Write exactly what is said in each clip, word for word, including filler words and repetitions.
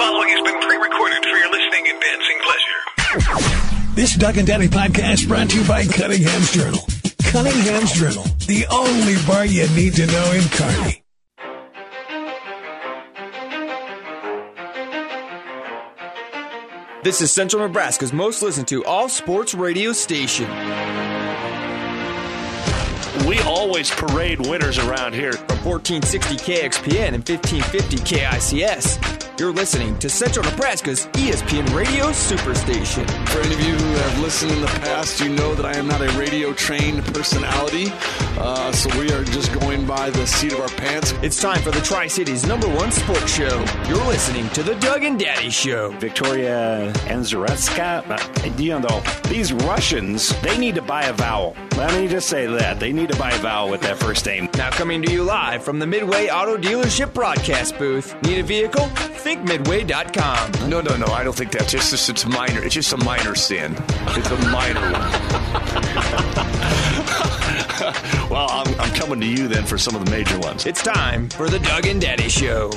following has been pre-recorded for your listening and dancing pleasure. This Doug and Daddy podcast brought to you by Cunningham's Journal. Cunningham's Journal, the only bar you need to know in Kearney. This is Central Nebraska's most listened to all-sports radio station. We always parade winners around here. From fourteen sixty K X P N and fifteen fifty K I C S, you're listening to Central Nebraska's E S P N Radio Superstation. For any of you who have listened in the past, you know that I am not a radio-trained personality, uh, so we are just going by the seat of our pants. It's time for the Tri-Cities' number one sports show. You're listening to the Doug and Daddy Show. Victoria Azaretska, you know, these Russians, they need to buy a vowel. Let me just say that. They need to buy a vowel with that first name. Now coming to you live from the Midway Auto Dealership broadcast booth. Need a vehicle? Think Midway dot com. No, no, no. I don't think that's just, just it's minor. It's just a minor sin. It's a minor one. Well, I'm, I'm coming to you then for some of the major ones. It's time for the Doug and Daddy Show.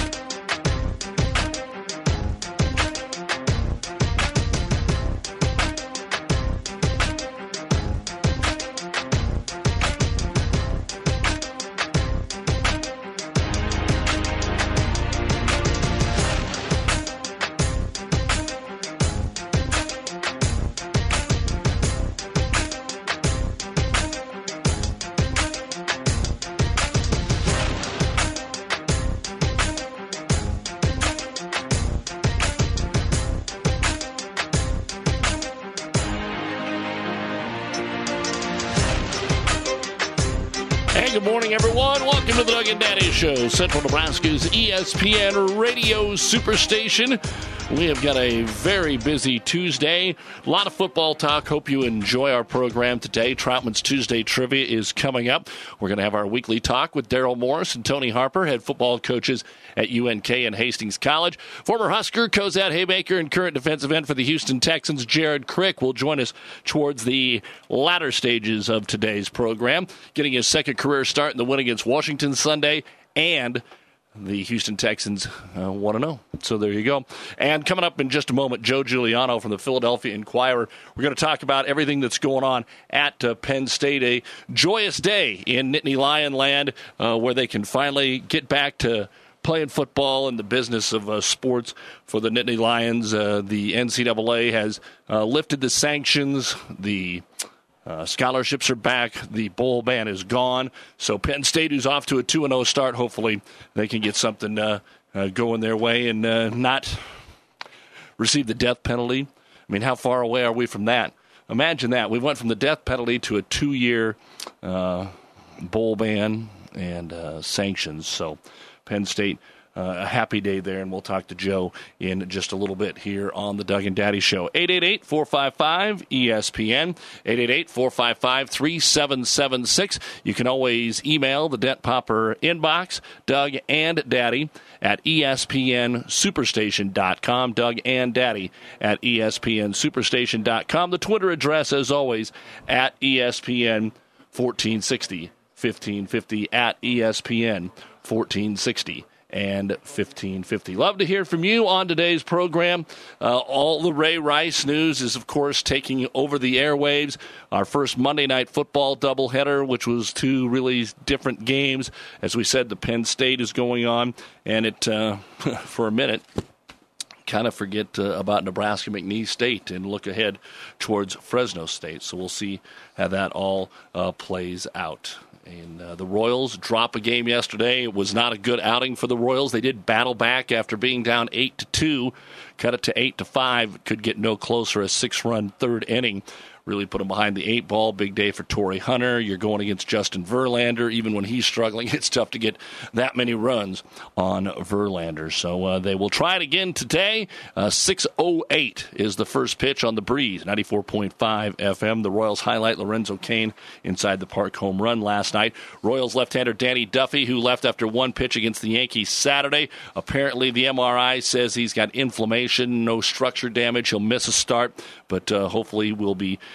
Good morning, everyone. Welcome to the Doug and Daddy Show, Central Nebraska's E S P N Radio Superstation. We have got a very busy Tuesday. A lot of football talk. Hope you enjoy our program today. Troutman's Tuesday Trivia is coming up. We're going to have our weekly talk with Daryl Morris and Tony Harper, head football coaches at U N K and Hastings College. Former Husker, Cozad Haymaker, and current defensive end for the Houston Texans, Jared Crick, will join us towards the latter stages of today's program, getting his second career start in the win against Washington Sunday, and the Houston Texans uh, want to know. So there you go. And coming up in just a moment, Joe Giuliano from the Philadelphia Inquirer. We're going to talk about everything that's going on at uh, Penn State. A joyous day in Nittany Lion Land uh, where they can finally get back to playing football and the business of uh, sports for the Nittany Lions. Uh, the N C double A has uh, lifted the sanctions. The Uh, scholarships are back. The bowl ban is gone. So Penn State, who's off to a two and oh start, hopefully they can get something uh, uh, going their way and uh, not receive the death penalty. I mean, how far away are we from that? Imagine that. We went from the death penalty to a two-year uh, bowl ban and uh, sanctions. So Penn State, Uh, a happy day there, and we'll talk to Joe in just a little bit here on the Doug and Daddy Show. eight eight eight, four five five, E S P N, eight eight eight, four five five, three seven seven six. You can always email the Dent Popper inbox, Doug and Daddy at E S P N superstation dot com, Doug and Daddy at E S P N superstation dot com. The Twitter address, as always, at E S P N fourteen sixty, fifteen fifty, at E S P N fourteen sixty. And fifteen fifty. Love to hear from you on today's program. Uh, all the Ray Rice news is, of course, taking over the airwaves. Our first Monday Night Football doubleheader, which was two really different games. As we said, the Penn State is going on, and it, uh, for a minute, kind of forget uh, about Nebraska McNeese State and look ahead towards Fresno State. So we'll see how that all uh, plays out. And uh, the Royals drop a game yesterday. It was not a good outing for the Royals. They did battle back after being down eight to two, cut it to eight to five. Could get no closer. A six-run third inning really put them behind the eight ball. Big day for Torrey Hunter. You're going against Justin Verlander. Even when he's struggling, it's tough to get that many runs on Verlander. So uh, they will try it again today. Uh, six oh eight is the first pitch on the Breeze, ninety-four point five F M. The Royals highlight Lorenzo Cain inside the park home run last night. Royals left-hander Danny Duffy, who left after one pitch against the Yankees Saturday. Apparently the M R I says he's got inflammation, no structure damage. He'll miss a start, but uh, hopefully will be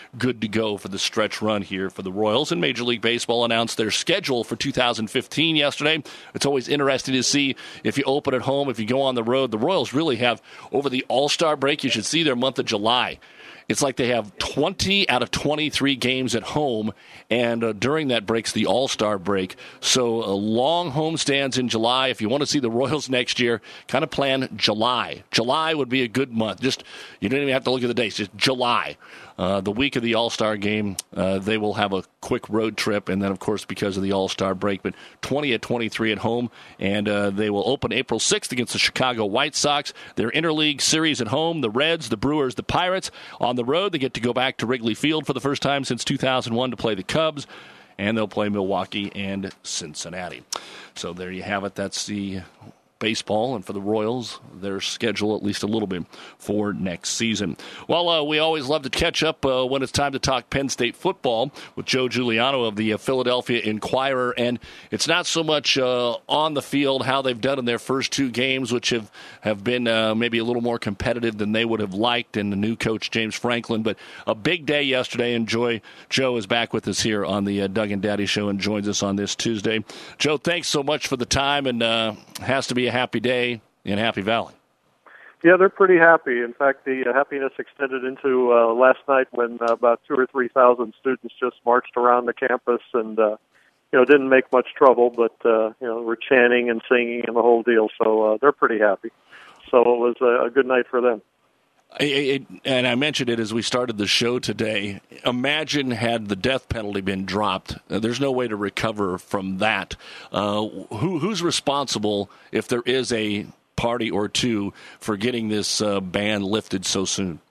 good to go for the stretch run here for the Royals. And Major League Baseball announced their schedule for two thousand fifteen yesterday. It's always interesting to see if you open at home, if you go on the road. The Royals really have, over the All-Star break, you should see their month of July. It's like they have twenty out of twenty-three games at home, and uh, during that break's the All-Star break. So uh, long homestands in July. If you want to see the Royals next year, kind of plan July. July would be a good month. Just you don't even have to look at the dates. Just July. Uh, the week of the All-Star game, uh, they will have a quick road trip, and then, of course, because of the All-Star break, but twenty at twenty-three at home, and uh, they will open April sixth against the Chicago White Sox. Their interleague series at home, the Reds, the Brewers, the Pirates. On the road, they get to go back to Wrigley Field for the first time since two thousand one to play the Cubs, and they'll play Milwaukee and Cincinnati. So there you have it. That's the baseball, and for the Royals, their schedule at least a little bit for next season. Well, uh, we always love to catch up uh, when it's time to talk Penn State football with Joe Giuliano of the uh, Philadelphia Inquirer, and it's not so much uh, on the field how they've done in their first two games, which have, have been uh, maybe a little more competitive than they would have liked, and the new coach, James Franklin, but a big day yesterday, and Joy, Joe is back with us here on the uh, Doug and Daddy Show and joins us on this Tuesday. Joe, thanks so much for the time, and uh, has to be a happy day in Happy Valley. Yeah, they're pretty happy. In fact, the uh, happiness extended into uh, last night when uh, about two or three thousand students just marched around the campus and, uh, you know, didn't make much trouble, but, uh, you know, were chanting and singing and the whole deal. So uh, they're pretty happy. So it was a, a good night for them. It, it, and I mentioned it as we started the show today. Imagine had the death penalty been dropped. Uh, there's no way to recover from that. Uh, who, who's responsible if there is a party or two for getting this uh, ban lifted so soon?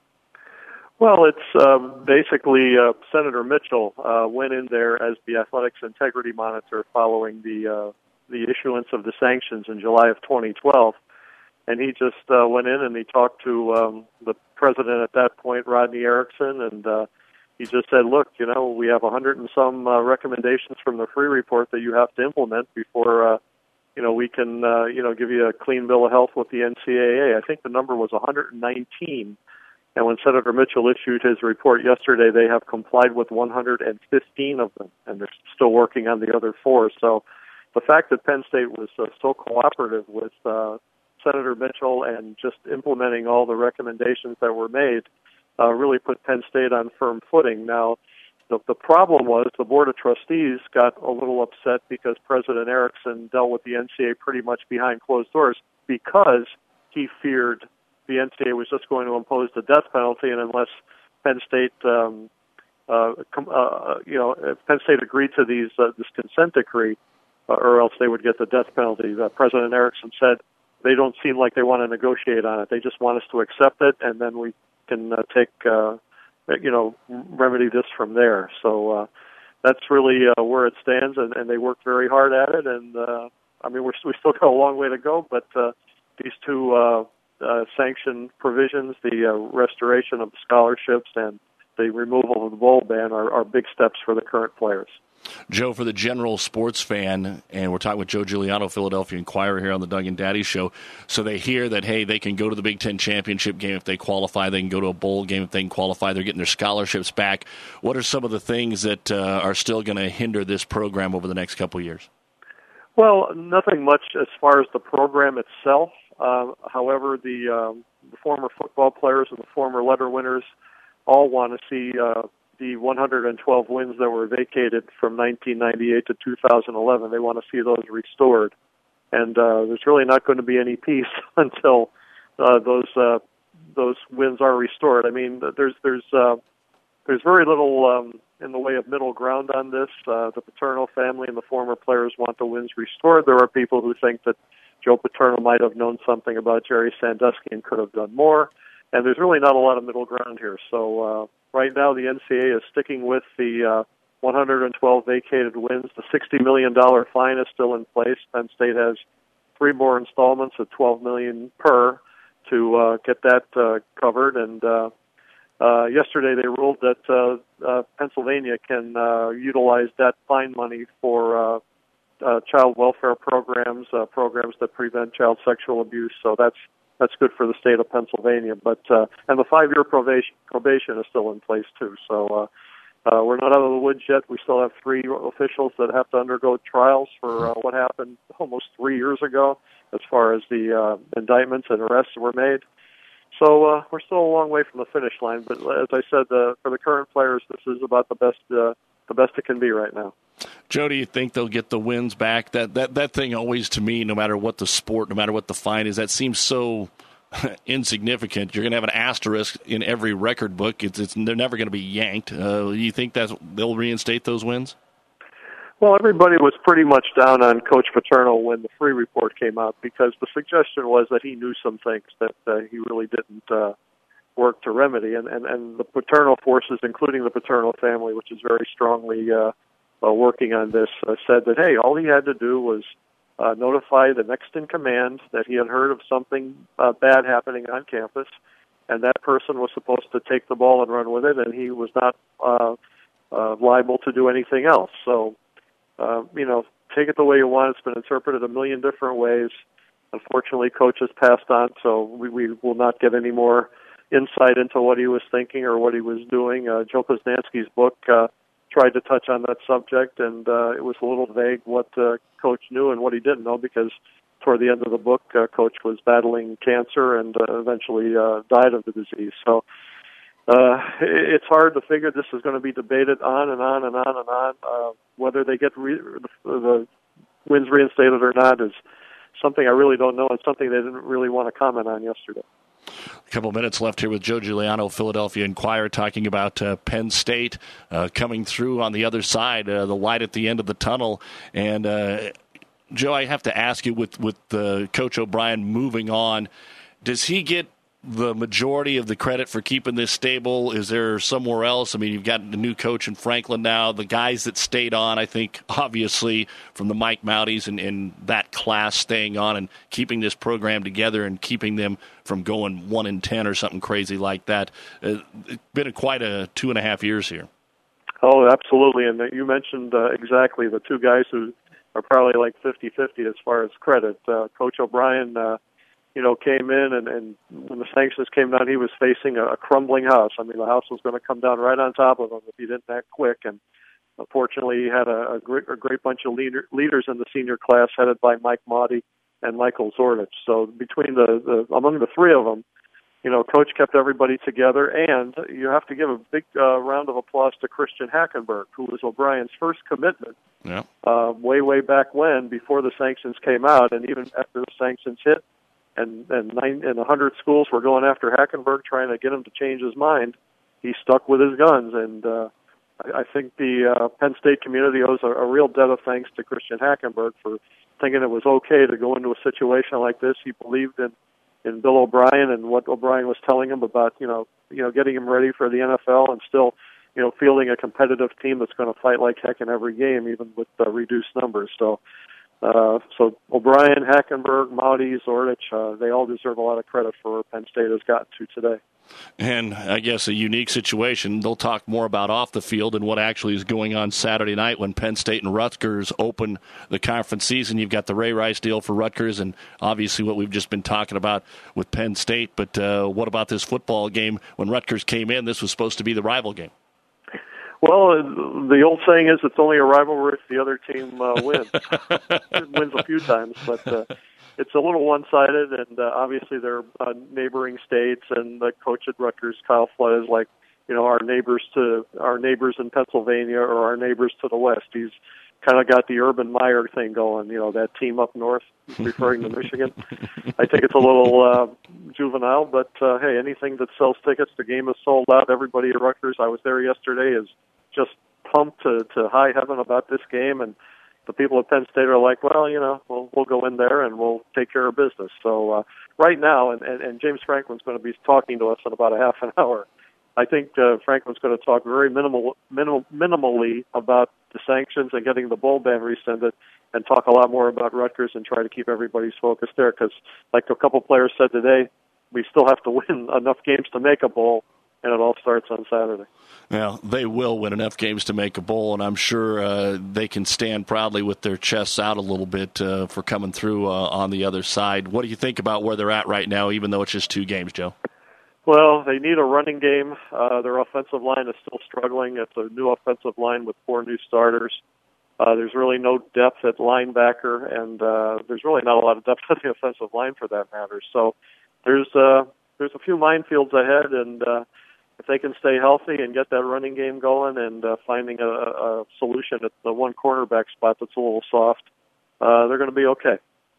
Well, it's uh, basically uh, Senator Mitchell uh, went in there as the athletics integrity monitor following the uh, the issuance of the sanctions in July of twenty twelve. And he just uh, went in and he talked to um, the president at that point, Rodney Erickson, and uh, he just said, look, you know, we have a hundred and some uh, recommendations from the free report that you have to implement before, uh, you know, we can, uh, you know, give you a clean bill of health with the N C double A. I think the number was one hundred nineteen. And when Senator Mitchell issued his report yesterday, they have complied with one hundred fifteen of them, and they're still working on the other four. So the fact that Penn State was uh, so cooperative with uh, Senator Mitchell and just implementing all the recommendations that were made uh, really put Penn State on firm footing. Now, the, the problem was the Board of Trustees got a little upset because President Erickson dealt with the N C double A pretty much behind closed doors because he feared the N C double A was just going to impose the death penalty, and unless Penn State, um, uh, com- uh, you know, if Penn State agreed to these uh, this consent decree, uh, or else they would get the death penalty. Uh, President Erickson said, they don't seem like they want to negotiate on it. They just want us to accept it, and then we can uh, take, uh, you know, remedy this from there. So uh, that's really uh, where it stands, and, and they worked very hard at it. And uh, I mean, we're we still got a long way to go, but uh, these two uh, uh, sanction provisions, the uh, restoration of the scholarships and the removal of the bowl ban, are, are big steps for the current players. Joe, for the general sports fan, and we're talking with Joe Giuliano, Philadelphia Inquirer, here on the Doug and Daddy Show, so they hear that, hey, they can go to the Big Ten championship game if they qualify, they can go to a bowl game if they can qualify, they're getting their scholarships back. What are some of the things that uh, are still going to hinder this program over the next couple of years? Well, nothing much as far as the program itself. Uh, however, the, um, the former football players and the former letter winners all want to see uh, the one hundred twelve wins that were vacated from nineteen ninety-eight to two thousand eleven. They want to see those restored. And uh, there's really not going to be any peace until uh, those uh, those wins are restored. I mean, there's there's uh, there's very little um, in the way of middle ground on this. Uh, the Paterno family and the former players want the wins restored. There are people who think that Joe Paterno might have known something about Jerry Sandusky and could have done more. And there's really not a lot of middle ground here. So uh, right now the N C double A is sticking with the uh, one hundred twelve vacated wins. The sixty million dollars fine is still in place. Penn State has three more installments of twelve million dollars per to uh, get that uh, covered. And uh, uh, yesterday they ruled that uh, uh, Pennsylvania can uh, utilize that fine money for uh, uh, child welfare programs, uh, programs that prevent child sexual abuse. So that's that's good for the state of Pennsylvania. But uh, and the five-year probation probation is still in place too. So uh, uh, we're not out of the woods yet. We still have three officials that have to undergo trials for uh, what happened almost three years ago, as far as the uh, indictments and arrests were made. So uh, we're still a long way from the finish line. But as I said, uh, for the current players, this is about the best uh, the best it can be right now. Joe, do you think they'll get the wins back? That that that thing always, to me, no matter what the sport, no matter what the fine is, that seems so insignificant. You're going to have an asterisk in every record book. It's, it's they're never going to be yanked. Uh, you think that they'll reinstate those wins? Well, everybody was pretty much down on Coach Paterno when the Free Report came out, because the suggestion was that he knew some things that uh, he really didn't uh, work to remedy. And, and, and the Paterno forces, including the Paterno family, which is very strongly uh, uh, working on this, uh, said that, hey, all he had to do was uh, notify the next in command that he had heard of something uh, bad happening on campus, and that person was supposed to take the ball and run with it, and he was not uh, uh, liable to do anything else. So, Uh, you know, take it the way you want. It's been interpreted a million different ways. Unfortunately, Coach has passed on, so we, we will not get any more insight into what he was thinking or what he was doing. Uh, Joe Poznansky's book uh, tried to touch on that subject, and uh, it was a little vague what uh, Coach knew and what he didn't know, because toward the end of the book, uh, Coach was battling cancer and uh, eventually uh, died of the disease. So Uh, it's hard to figure. This is going to be debated on and on and on and on. Uh, whether they get re- the, the wins reinstated or not is something I really don't know, and something they didn't really want to comment on yesterday. A couple of minutes left here with Joe Giuliano, Philadelphia Inquirer, talking about uh, Penn State uh, coming through on the other side, uh, the light at the end of the tunnel. And, uh, Joe, I have to ask you, with, with uh, Coach O'Brien moving on, does he get the majority of the credit for keeping this stable? Is there somewhere else? I mean, you've got the new coach in Franklin now. The guys that stayed on, I think, obviously, from the Mike Moutys and, and that class staying on and keeping this program together and keeping them from going one in ten or something crazy like that. Uh, it's been a, quite a two and a half years here. Oh, absolutely. And you mentioned uh, exactly the two guys who are probably like fifty-fifty as far as credit. Uh, Coach O'Brien, uh, you know, came in, and, and when the sanctions came down, he was facing a, a crumbling house. I mean, the house was going to come down right on top of him if he didn't act quick. And unfortunately, he had a, a, great, a great bunch of leader, leaders in the senior class headed by Mike Mauti and Michael Zordich. So between the, the among the three of them, you know, Coach kept everybody together. And you have to give a big uh, round of applause to Christian Hackenberg, who was O'Brien's first commitment yeah. uh, way, way back when, before the sanctions came out, and even after the sanctions hit. And and nine and a hundred schools were going after Hackenberg, trying to get him to change his mind. He stuck with his guns, and uh, I, I think the uh, Penn State community owes a, a real debt of thanks to Christian Hackenberg for thinking it was okay to go into a situation like this. He believed in, in Bill O'Brien and what O'Brien was telling him about, you know, you know, getting him ready for the N F L, and still, you know, fielding a competitive team that's going to fight like heck in every game, even with uh, reduced numbers. So. Uh, so O'Brien, Hackenberg, Mauti, Zordich, uh, they all deserve a lot of credit for where Penn State has gotten to today. And I guess a unique situation. They'll talk more about off the field and what actually is going on Saturday night when Penn State and Rutgers open the conference season. You've got the Ray Rice deal for Rutgers, and obviously what we've just been talking about with Penn State. But uh, what about this football game? When Rutgers came in, this was supposed to be the rival game. Well, the old saying is it's only a rivalry if the other team uh, wins. It wins a few times, but uh, it's a little one-sided, and uh, obviously they're uh, neighboring states, and the coach at Rutgers, Kyle Flood, is like, you know, our neighbors to our neighbors in Pennsylvania or our neighbors to the west. He's kind of got the Urban Meyer thing going, you know, that team up north, referring to Michigan. I think it's a little uh, juvenile, but uh, hey, anything that sells tickets, the game is sold out. Everybody at Rutgers, I was there yesterday, is just pumped to, to high heaven about this game, and the people at Penn State are like, well, you know, we'll we'll go in there and we'll take care of business. So uh, right now, and, and, and James Franklin's going to be talking to us in about a half an hour. I think uh, Franklin's going to talk very minimal, minimal, minimally about the sanctions and getting the bowl ban rescinded, and talk a lot more about Rutgers and try to keep everybody's focus there. Because, like a couple players said today, we still have to win enough games to make a bowl. and it all starts on Saturday. Well, they will win enough games to make a bowl, and I'm sure uh, they can stand proudly with their chests out a little bit uh, for coming through uh, on the other side. What do you think about where they're at right now, even though it's just two games, Joe? Well, they need a running game. Uh, their offensive line is still struggling. It's a new offensive line with four new starters. Uh, there's really no depth at linebacker, and uh, there's really not a lot of depth at the offensive line for that matter. So there's uh, there's a few minefields ahead, and uh, if they can stay healthy and get that running game going and uh, finding a, a solution at the one cornerback spot that's a little soft, uh, they're going to be okay.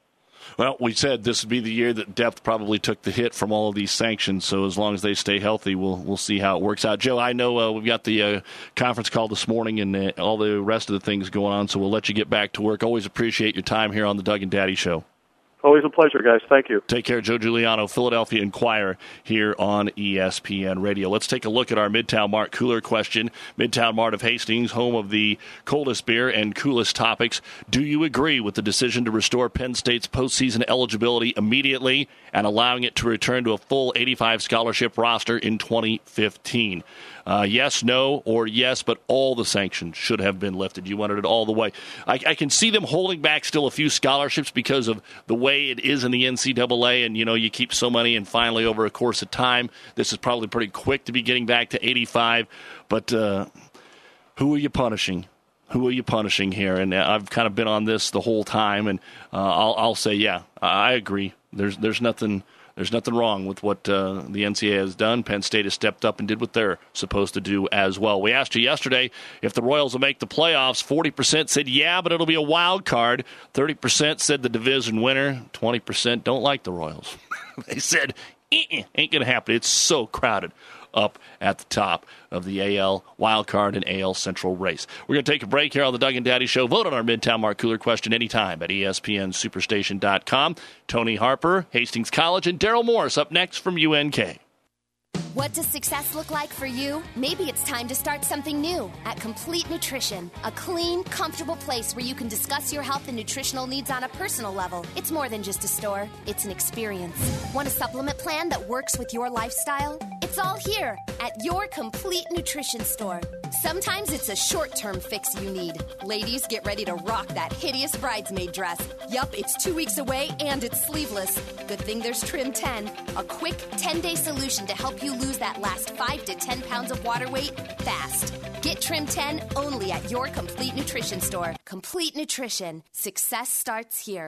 Well, we said this would be the year that depth probably took the hit from all of these sanctions, so as long as they stay healthy, we'll we'll see how it works out. Joe, I know uh, we've got the uh, conference call this morning and uh, all the rest of the things going on, so we'll let you get back to work. Always appreciate your time here on the Doug and Daddy Show. Always a pleasure, guys. Thank you. Take care. Joe Giuliano, Philadelphia Inquirer here on E S P N Radio. Let's take a look at our Midtown Mart cooler question. Midtown Mart of Hastings, home of the coldest beer and coolest topics. Do you agree with the decision to restore Penn State's postseason eligibility immediately and allowing it to return to a full eighty-five scholarship roster in twenty fifteen? Uh, yes, no, or yes, but all the sanctions should have been lifted. You wanted it all the way. I, I can see them holding back still a few scholarships because of the way it is in the N C double A, and, you know, you keep so many, and finally over a course of time, this is probably pretty quick to be getting back to eighty-five. But uh, who are you punishing? Who are you punishing here? And I've kind of been on this the whole time, and uh, I'll, I'll say, yeah, I agree. There's there's nothing... There's nothing wrong with what uh, the N C double A has done. Penn State has stepped up and did what they're supposed to do as well. We asked you yesterday if the Royals will make the playoffs. forty percent said, yeah, but it'll be a wild card. thirty percent said the division winner. twenty percent don't like the Royals. They said, eh, ain't going to happen. It's so crowded up at the top of the A L wildcard and A L Central race. We're going to take a break here on the Doug and Daddy Show. Vote on our Midtown Mart Cooler question anytime at E S P N Superstation dot com. Tony Harper, Hastings College, and Daryl Morris up next from U N K. What does success look like for you? Maybe it's time to start something new at Complete Nutrition, a clean, comfortable place where you can discuss your health and nutritional needs on a personal level. It's more than just a store, it's an experience. Want a supplement plan that works with your lifestyle? It's all here at your Complete Nutrition store. Sometimes it's a short-term fix you need. Ladies, get ready to rock that hideous bridesmaid dress. Yup, it's two weeks away and it's sleeveless. Good thing there's Trim ten, a quick ten-day solution to help you lose that last five to ten pounds of water weight fast. Get Trim ten only at your Complete Nutrition store. Complete Nutrition. Success starts here.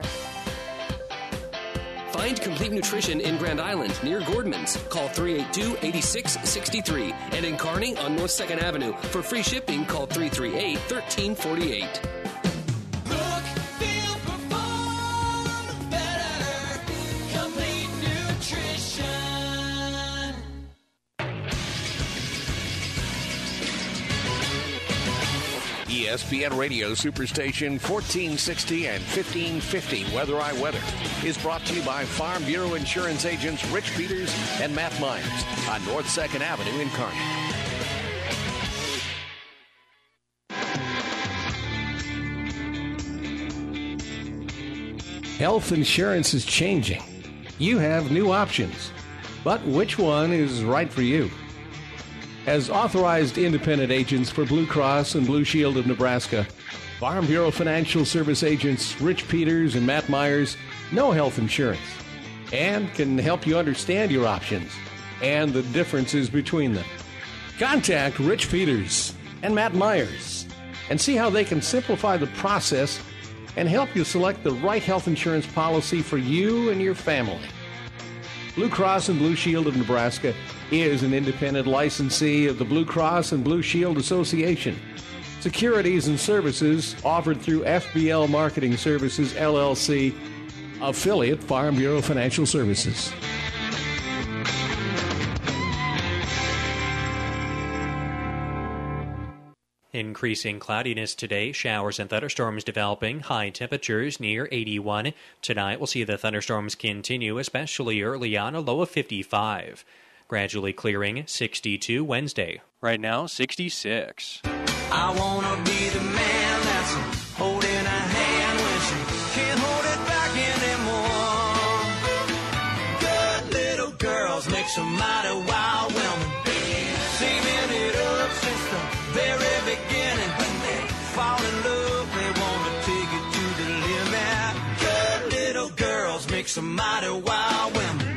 Find Complete Nutrition in Grand Island near Gordman's. Call three eight two, eight six six three. And in Kearney on North second Avenue. For free shipping, call three three eight, one three four eight. E S P N Radio Superstation fourteen sixty and fifteen fifty Weather I Weather is brought to you by Farm Bureau Insurance agents Rich Peters and Matt Myers on North second Avenue in Kearney. Health insurance is changing. You have new options, but which one is right for you? As authorized independent agents for Blue Cross and Blue Shield of Nebraska, Farm Bureau Financial Service agents Rich Peters and Matt Myers know health insurance and can help you understand your options and the differences between them. Contact Rich Peters and Matt Myers and see how they can simplify the process and help you select the right health insurance policy for you and your family. Blue Cross and Blue Shield of Nebraska is an independent licensee of the Blue Cross and Blue Shield Association. Securities and services offered through F B L Marketing Services, L L C, affiliate Farm Bureau Financial Services. Increasing cloudiness today, showers and thunderstorms developing, high temperatures near eighty-one. Tonight we'll see the thunderstorms continue, especially early on, a low of fifty-five. Gradually clearing, sixty-two Wednesday. Right now, sixty-six. I wanna be the man that's holding a hand when she can't hold it back anymore. Good little girls make some mighty wild women. some mighty wild women.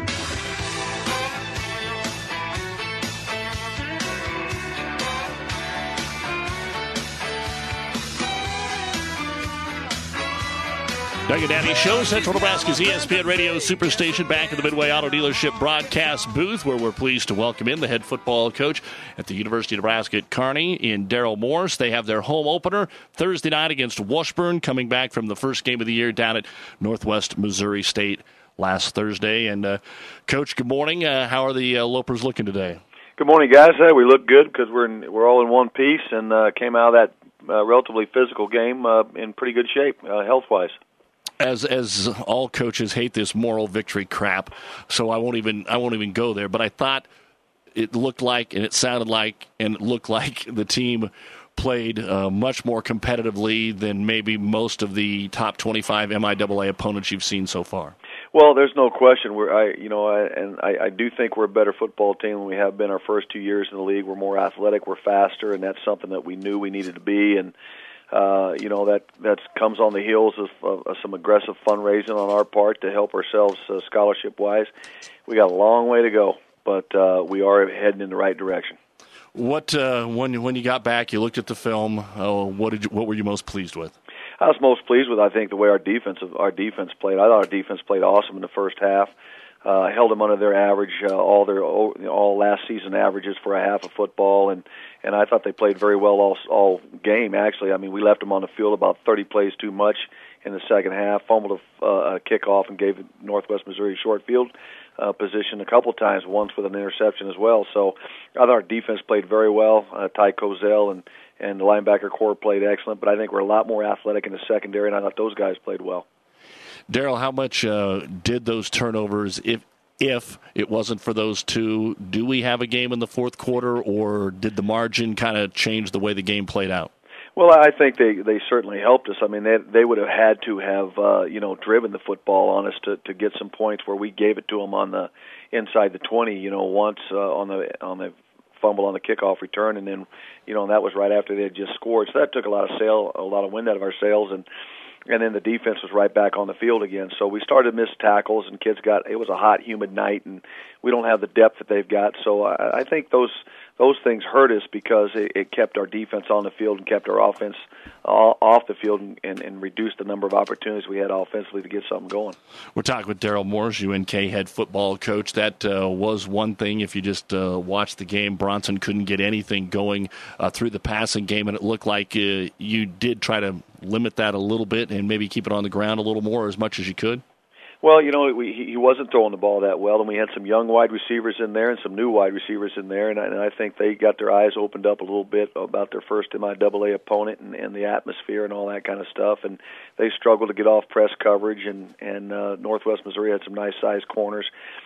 Doug and Daddy Show, Central Nebraska's E S P N Radio Superstation, back at the Midway Auto Dealership broadcast booth, where we're pleased to welcome in the head football coach at the University of Nebraska at Kearney in Daryl Morris. They have their home opener Thursday night against Washburn, coming back from the first game of the year down at Northwest Missouri State last Thursday. And, uh, Coach, good morning. Uh, how are the uh, Lopers looking today? Good morning, guys. Hey, we look good because we're in, we're all in one piece and uh, came out of that uh, relatively physical game uh, in pretty good shape, uh, health-wise. As as all coaches hate this moral victory crap, so I won't even I won't even go there. But I thought it looked like and it sounded like and it looked like the team played uh, much more competitively than maybe most of the top twenty-five M I A A opponents you've seen so far. Well, there's no question. We're I you know I, and I, I do think we're a better football team than we have been our first two years in the league. We're more athletic, we're faster, and that's something that we knew we needed to be. And Uh, you know, that that comes on the heels of, of, of some aggressive fundraising on our part to help ourselves uh, scholarship-wise. We got a long way to go, but uh, we are heading in the right direction. What uh, when when you got back, you looked at the film. Uh, what did you, what were you most pleased with? I was most pleased with, I think, the way our defense our defense played. I thought our defense played awesome in the first half. Uh, held them under their average, uh, all their all last season averages for a half of football, and, and I thought they played very well all all game. Actually, I mean, we left them on the field about thirty plays too much in the second half. Fumbled a, uh, a kickoff and gave Northwest Missouri short field uh, position a couple times, once with an interception as well. So I thought our defense played very well. Uh, Ty Kozel and and the linebacker core played excellent, but I think we're a lot more athletic in the secondary, and I thought those guys played well. Daryl, how much uh, did those turnovers, if if it wasn't for those two, do we have a game in the fourth quarter, or did the margin kind of change the way the game played out? Well, I think they, they certainly helped us. I mean, they they would have had to have uh, you know driven the football on us to, to get some points where we gave it to them on the inside the twenty. You know, once uh, on the on the fumble on the kickoff return, and then you know and that was right after they had just scored. So that took a lot of sail, a lot of wind out of our sails, and. And then the defense was right back on the field again. So we started to miss tackles, and kids got, it was a hot, humid night, and we don't have the depth that they've got. So I, I think those those things hurt us because it, it kept our defense on the field and kept our offense uh, off the field and, and, and reduced the number of opportunities we had offensively to get something going. We're talking with Daryl Morris, U N K head football coach. That uh, was one thing. If you just uh, watched the game, Bronson couldn't get anything going uh, through the passing game, and it looked like uh, you did try to limit that a little bit and maybe keep it on the ground a little more as much as you could? Well, you know, we, he wasn't throwing the ball that well, and we had some young wide receivers in there and some new wide receivers in there, and I, and I think they got their eyes opened up a little bit about their first M I A A opponent and, and the atmosphere and all that kind of stuff, and they struggled to get off press coverage, and, and uh, Northwest Missouri had some nice-sized corners.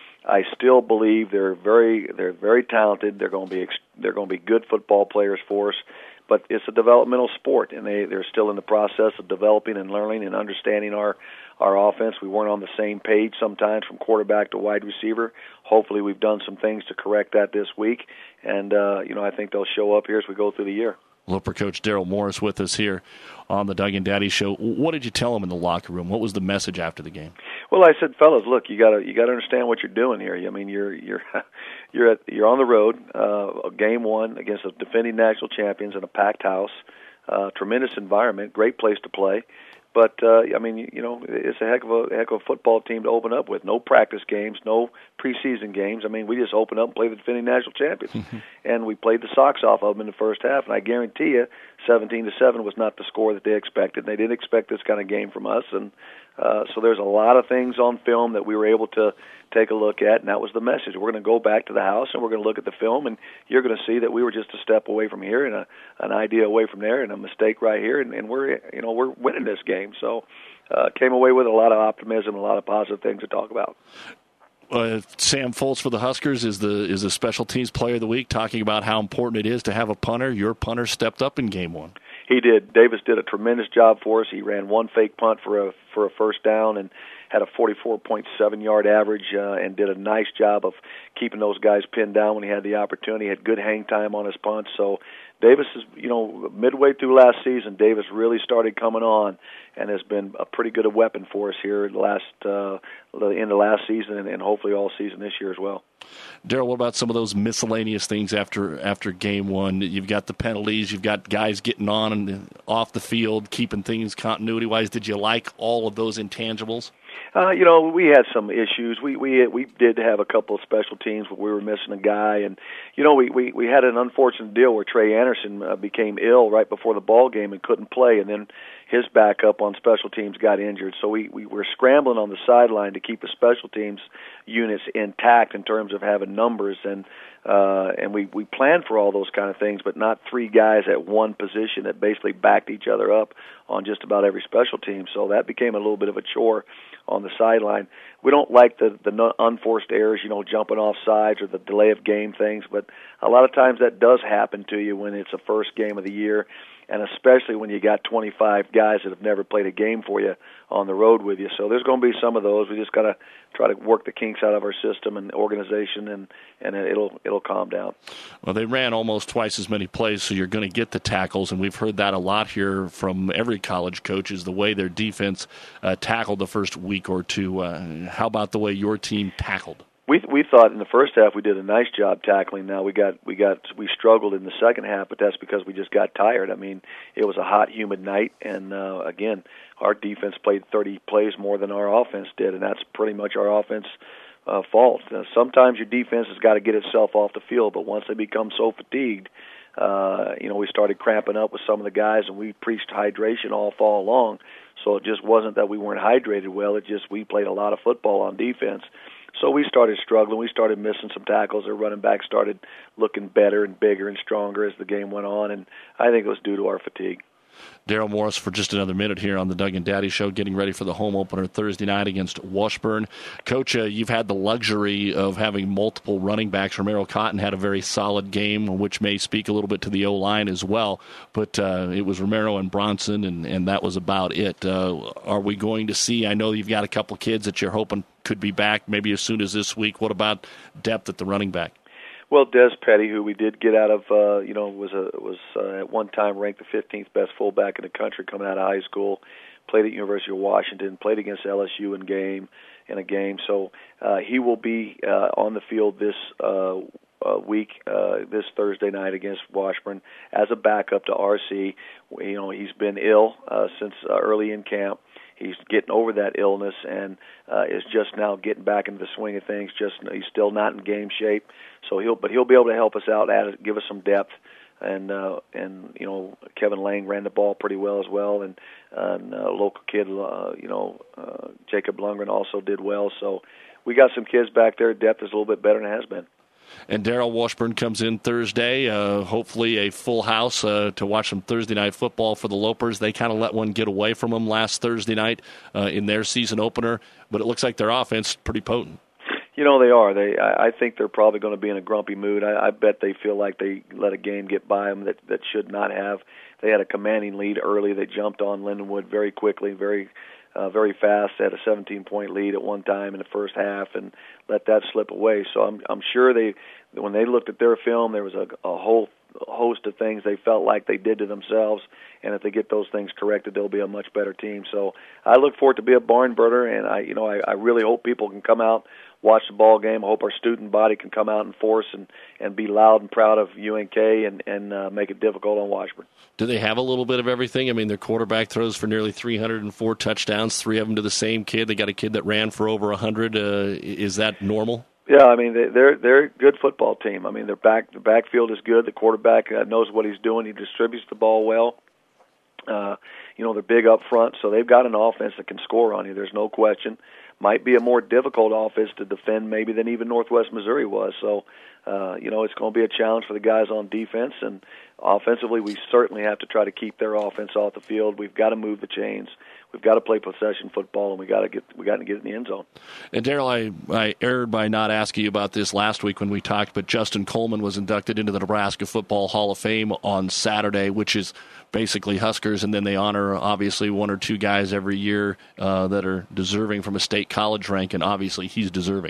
I still believe they're very they're very talented. They're going to be they're going to be good football players for us. But it's a developmental sport, and they, they're still in the process of developing and learning and understanding our, our offense. We weren't on the same page sometimes from quarterback to wide receiver. Hopefully we've done some things to correct that this week, and uh, you know I think they'll show up here as we go through the year. Loper coach Daryl Morris with us here on the Doug and Daddy Show. What did you tell him in the locker room? What was the message after the game? Well, I said, fellas, look, you gotta you gotta understand what you're doing here. I mean, you're you're you're at you're on the road, uh, game one against the defending national champions in a packed house, uh, tremendous environment, great place to play. But uh, I mean, you know, it's a heck of a heck of a football team to open up with. No practice games, no preseason games. I mean, we just open up and play the defending national champions, and we played the socks off of them in the first half. And I guarantee you, seventeen to seven was not the score that they expected. They didn't expect this kind of game from us, and uh, so there's a lot of things on film that we were able to take a look at, and that was the message. We're going to go back to the house, and we're going to look at the film, and you're going to see that we were just a step away from here, and a, an idea away from there, and a mistake right here, and, and we're you know we're winning this game. So uh, came away with a lot of optimism, a lot of positive things to talk about. Uh, Sam Foltz for the Huskers is the is the special teams player of the week, talking about how important it is to have a punter. Your punter stepped up in game one. He did. Davis did a tremendous job for us. He ran one fake punt for a for a first down and had a forty-four point seven yard average uh, and did a nice job of keeping those guys pinned down when he had the opportunity. He had good hang time on his punts. So Davis is, you know, midway through last season, Davis really started coming on and has been a pretty good weapon for us here the last uh, the end of last season and, and hopefully all season this year as well. Daryl, what about some of those miscellaneous things after after game one? You've got the penalties, you've got guys getting on and off the field, keeping things continuity-wise. Did you like all of those intangibles? Uh, you know, we had some issues. We we we did have a couple of special teams where we were missing a guy, and you know, we we, we had an unfortunate deal where Trey Anderson uh, became ill right before the ball game and couldn't play, and then his backup on special teams got injured. So we we were scrambling on the sideline to keep the special teams units intact in terms of having numbers, and uh, and we we planned for all those kind of things, but not three guys at one position that basically backed each other up on just about every special team. So that became a little bit of a chore on the sideline. We don't like the the unforced errors, you know, jumping off sides or the delay of game things, but a lot of times that does happen to you when it's a first game of the year, and especially when you got twenty-five guys that have never played a game for you on the road with you. So there's going to be some of those. We just got to try to work the kinks out of our system and organization, and, and it'll it'll calm down. Well, they ran almost twice as many plays, so you're going to get the tackles, and we've heard that a lot here from every college coach is the way their defense uh, tackled the first week or two. Uh, how about the way your team tackled? We we thought in the first half we did a nice job tackling. Now we got we got we struggled in the second half, but that's because we just got tired. I mean, it was a hot, humid night, and uh, again, our defense played thirty plays more than our offense did, and that's pretty much our offense uh, fault. Uh, sometimes your defense has got to get itself off the field, but once they become so fatigued, uh, you know, we started cramping up with some of the guys, and we preached hydration all fall long. So it just wasn't that we weren't hydrated well; it just we played a lot of football on defense. So we started struggling. We started missing some tackles. Our running back started looking better and bigger and stronger as the game went on, and I think it was due to our fatigue. Daryl Morris for just another minute here on the Doug and Daddy Show, getting ready for the home opener Thursday night against Washburn. Coach, uh, you've had the luxury of having multiple running backs. Romero Cotton had a very solid game, which may speak a little bit to the O-line as well, but uh, it was Romero and Bronson, and, and that was about it. Uh, are we going to see, I know you've got a couple kids that you're hoping could be back maybe as soon as this week. What about depth at the running back? Well, Des Petty, who we did get out of, uh, you know, was a, was uh, at one time ranked the fifteenth best fullback in the country coming out of high school. Played at University of Washington, played against L S U in game in a game. So uh, he will be uh, on the field this uh, uh, week, uh, this Thursday night against Washburn as a backup to R C. You know, he's been ill uh, since uh, early in camp. He's getting over that illness and uh, is just now getting back into the swing of things. Just he's still not in game shape, so he'll but he'll be able to help us out, add give us some depth, and uh, and you know Kevin Lang ran the ball pretty well as well, and, and uh, local kid uh, you know uh, Jacob Lundgren also did well. So we got some kids back there. Depth is a little bit better than it has been. And Daryl, Washburn comes in Thursday, uh, hopefully a full house uh, to watch some Thursday night football for the Lopers. They kind of let one get away from them last Thursday night uh, in their season opener, but it looks like their offense is pretty potent. You know, they are. They, I, I think they're probably going to be in a grumpy mood. I, I bet they feel like they let a game get by them that, that should not have. They had a commanding lead early. They jumped on Lindenwood very quickly, very Uh, very fast. They had a seventeen-point lead at one time in the first half and let that slip away. So I'm I'm sure they, when they looked at their film, there was a, a whole host of things they felt like they did to themselves, and if they get those things corrected, they'll be a much better team. So I look forward to be a barn burner, and I you know I, I really hope people can come out, watch the ball game. I hope our student body can come out in force and, and be loud and proud of U N K and, and uh, make it difficult on Washburn. Do they have a little bit of everything? I mean, their quarterback throws for nearly three hundred four touchdowns, three of them to the same kid. They got a kid that ran for over one hundred. Uh, is that normal? Yeah, I mean, they, they're they're a good football team. I mean, their back the backfield is good. The quarterback uh, knows what he's doing. He distributes the ball well. Uh, you know, they're big up front, so they've got an offense that can score on you. There's no question. Might be a more difficult offense to defend maybe than even Northwest Missouri was. So, uh, you know, it's going to be a challenge for the guys on defense. And offensively, we certainly have to try to keep their offense off the field. We've got to move the chains. We've got to play possession football, and we got to get we got to get in the end zone. And Daryl, I, I erred by not asking you about this last week when we talked, but Justin Coleman was inducted into the Nebraska Football Hall of Fame on Saturday, which is basically Huskers, and then they honor obviously one or two guys every year uh, that are deserving from a state college rank, and obviously he's deserving.